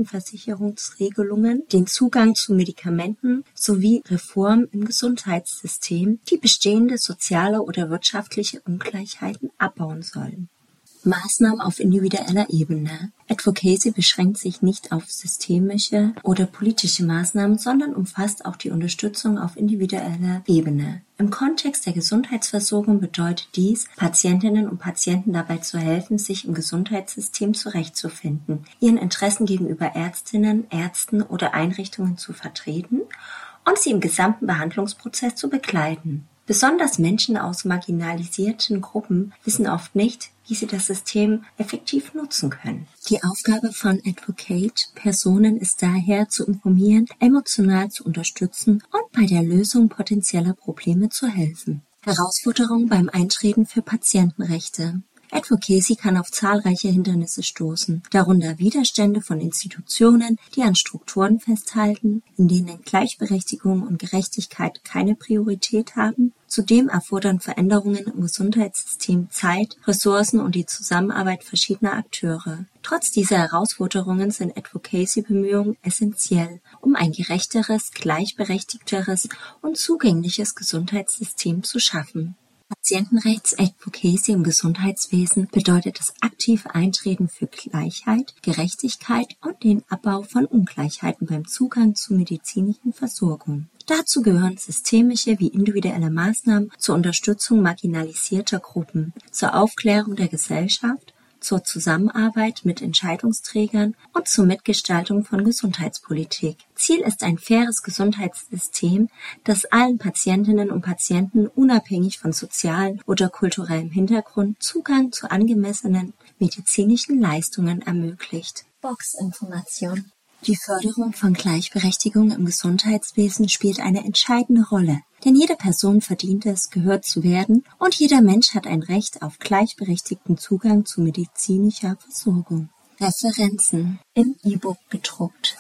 Speaker 1: Krankenversicherungsregelungen, den Zugang zu Medikamenten sowie Reformen im Gesundheitssystem, die bestehende soziale oder wirtschaftliche Ungleichheiten abbauen sollen. Maßnahmen auf individueller Ebene. Advocacy beschränkt sich nicht auf systemische oder politische Maßnahmen, sondern umfasst auch die Unterstützung auf individueller Ebene. Im Kontext der Gesundheitsversorgung bedeutet dies, Patientinnen und Patienten dabei zu helfen, sich im Gesundheitssystem zurechtzufinden, ihren Interessen gegenüber Ärztinnen, Ärzten oder Einrichtungen zu vertreten und sie im gesamten Behandlungsprozess zu begleiten. Besonders Menschen aus marginalisierten Gruppen wissen oft nicht, wie sie das System effektiv nutzen können. Die Aufgabe von Advocate-Personen ist daher, zu informieren, emotional zu unterstützen und bei der Lösung potenzieller Probleme zu helfen. Herausforderungen beim Eintreten für Patientenrechte. Advocacy kann auf zahlreiche Hindernisse stoßen, darunter Widerstände von Institutionen, die an Strukturen festhalten, in denen Gleichberechtigung und Gerechtigkeit keine Priorität haben. Zudem erfordern Veränderungen im Gesundheitssystem Zeit, Ressourcen und die Zusammenarbeit verschiedener Akteure. Trotz dieser Herausforderungen sind Advocacy-Bemühungen essentiell, um ein gerechteres, gleichberechtigteres und zugängliches Gesundheitssystem zu schaffen. Patientenrechts-Advocacy im Gesundheitswesen bedeutet das aktive Eintreten für Gleichheit, Gerechtigkeit und den Abbau von Ungleichheiten beim Zugang zu medizinischen Versorgung. Dazu gehören systemische wie individuelle Maßnahmen zur Unterstützung marginalisierter Gruppen, zur Aufklärung der Gesellschaft, zur Zusammenarbeit mit Entscheidungsträgern und zur Mitgestaltung von Gesundheitspolitik. Ziel ist ein faires Gesundheitssystem, das allen Patientinnen und Patienten unabhängig von sozialem oder kulturellem Hintergrund Zugang zu angemessenen medizinischen Leistungen ermöglicht. Boxinformation. Die Förderung von Gleichberechtigung im Gesundheitswesen spielt eine entscheidende Rolle, denn jede Person verdient es, gehört zu werden und jeder Mensch hat ein Recht auf gleichberechtigten Zugang zu medizinischer Versorgung. Referenzen im E-Book gedruckt.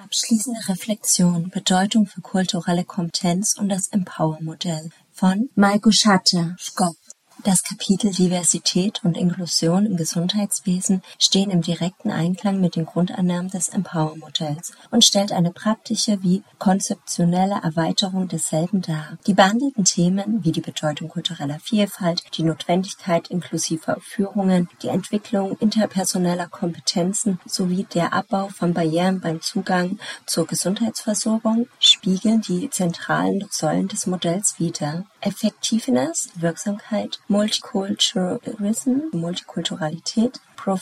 Speaker 1: Abschließende Reflexion, Bedeutung für kulturelle Kompetenz und das Empower-Modell von Malgorzata Skop. Das Kapitel Diversität und Inklusion im Gesundheitswesen stehen im direkten Einklang mit den Grundannahmen des Empower-Modells und stellt eine praktische wie konzeptionelle Erweiterung desselben dar. Die behandelten Themen wie die Bedeutung kultureller Vielfalt, die Notwendigkeit inklusiver Führungen, die Entwicklung interpersoneller Kompetenzen sowie der Abbau von Barrieren beim Zugang zur Gesundheitsversorgung spiegeln die zentralen Säulen des Modells wider. Effectiveness, Wirksamkeit, Multiculturalism, Multikulturalität,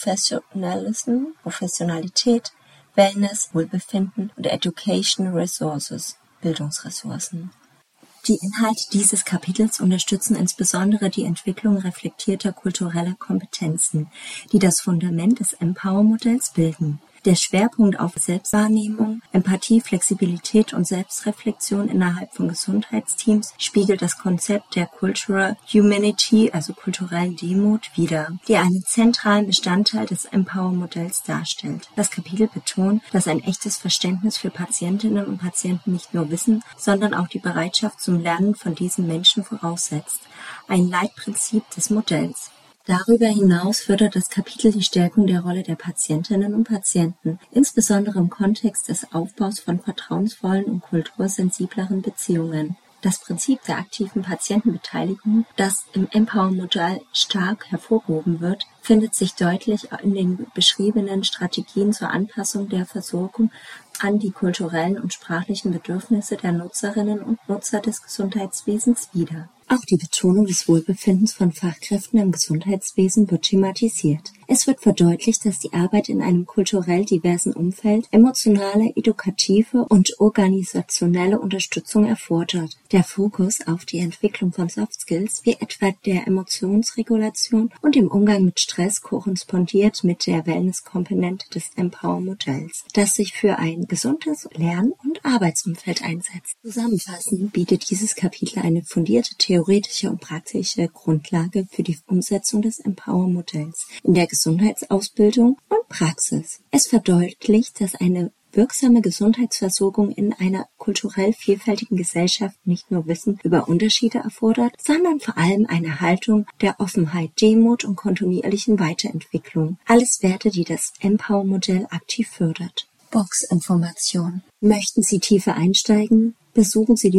Speaker 1: Professionalität, Wellness, Wohlbefinden und Education Resources, Bildungsressourcen. Die Inhalte dieses Kapitels unterstützen insbesondere die Entwicklung reflektierter kultureller Kompetenzen, die das Fundament des Empower-Modells bilden. Der Schwerpunkt auf Selbstwahrnehmung, Empathie, Flexibilität und Selbstreflexion innerhalb von Gesundheitsteams spiegelt das Konzept der Cultural Humanity, also kulturellen Demut, wider, die einen zentralen Bestandteil des Empower-Modells darstellt. Das Kapitel betont, dass ein echtes Verständnis für Patientinnen und Patienten nicht nur Wissen, sondern auch die Bereitschaft zum Lernen von diesen Menschen voraussetzt. Ein Leitprinzip des Modells. Darüber hinaus fördert das Kapitel die Stärkung der Rolle der Patientinnen und Patienten, insbesondere im Kontext des Aufbaus von vertrauensvollen und kultursensibleren Beziehungen. Das Prinzip der aktiven Patientenbeteiligung, das im Empower-Modell stark hervorgehoben wird, findet sich deutlich in den beschriebenen Strategien zur Anpassung der Versorgung an die kulturellen und sprachlichen Bedürfnisse der Nutzerinnen und Nutzer des Gesundheitswesens wider. Auch die Betonung des Wohlbefindens von Fachkräften im Gesundheitswesen wird thematisiert. Es wird verdeutlicht, dass die Arbeit in einem kulturell diversen Umfeld emotionale, edukative und organisationelle Unterstützung erfordert. Der Fokus auf die Entwicklung von Soft Skills, wie etwa der Emotionsregulation und dem Umgang mit Stress, korrespondiert mit der Wellness-Komponente des Empower-Modells, das sich für ein gesundes Lern- und Arbeitsumfeld einsetzt. Zusammenfassend bietet dieses Kapitel eine fundierte theoretische und praktische Grundlage für die Umsetzung des Empower-Modells in der Gesundheitsausbildung und Praxis. Es verdeutlicht, dass eine wirksame Gesundheitsversorgung in einer kulturell vielfältigen Gesellschaft nicht nur Wissen über Unterschiede erfordert, sondern vor allem eine Haltung der Offenheit, Demut und kontinuierlichen Weiterentwicklung. Alles Werte, die das Empower-Modell aktiv fördert. Boxinformation. Möchten Sie tiefer einsteigen? Besuchen Sie die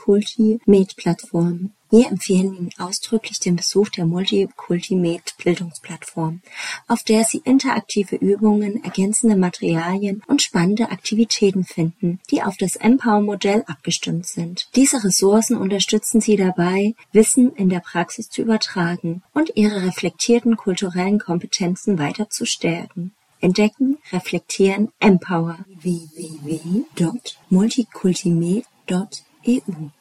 Speaker 1: Multikulti-Med-Plattform. Wir empfehlen Ihnen ausdrücklich den Besuch der Multikulti-Med-Bildungsplattform, auf der Sie interaktive Übungen, ergänzende Materialien und spannende Aktivitäten finden, die auf das Empower-Modell abgestimmt sind. Diese Ressourcen unterstützen Sie dabei, Wissen in der Praxis zu übertragen und Ihre reflektierten kulturellen Kompetenzen weiter zu stärken. Entdecken, reflektieren, empower. www.multikultimed.eu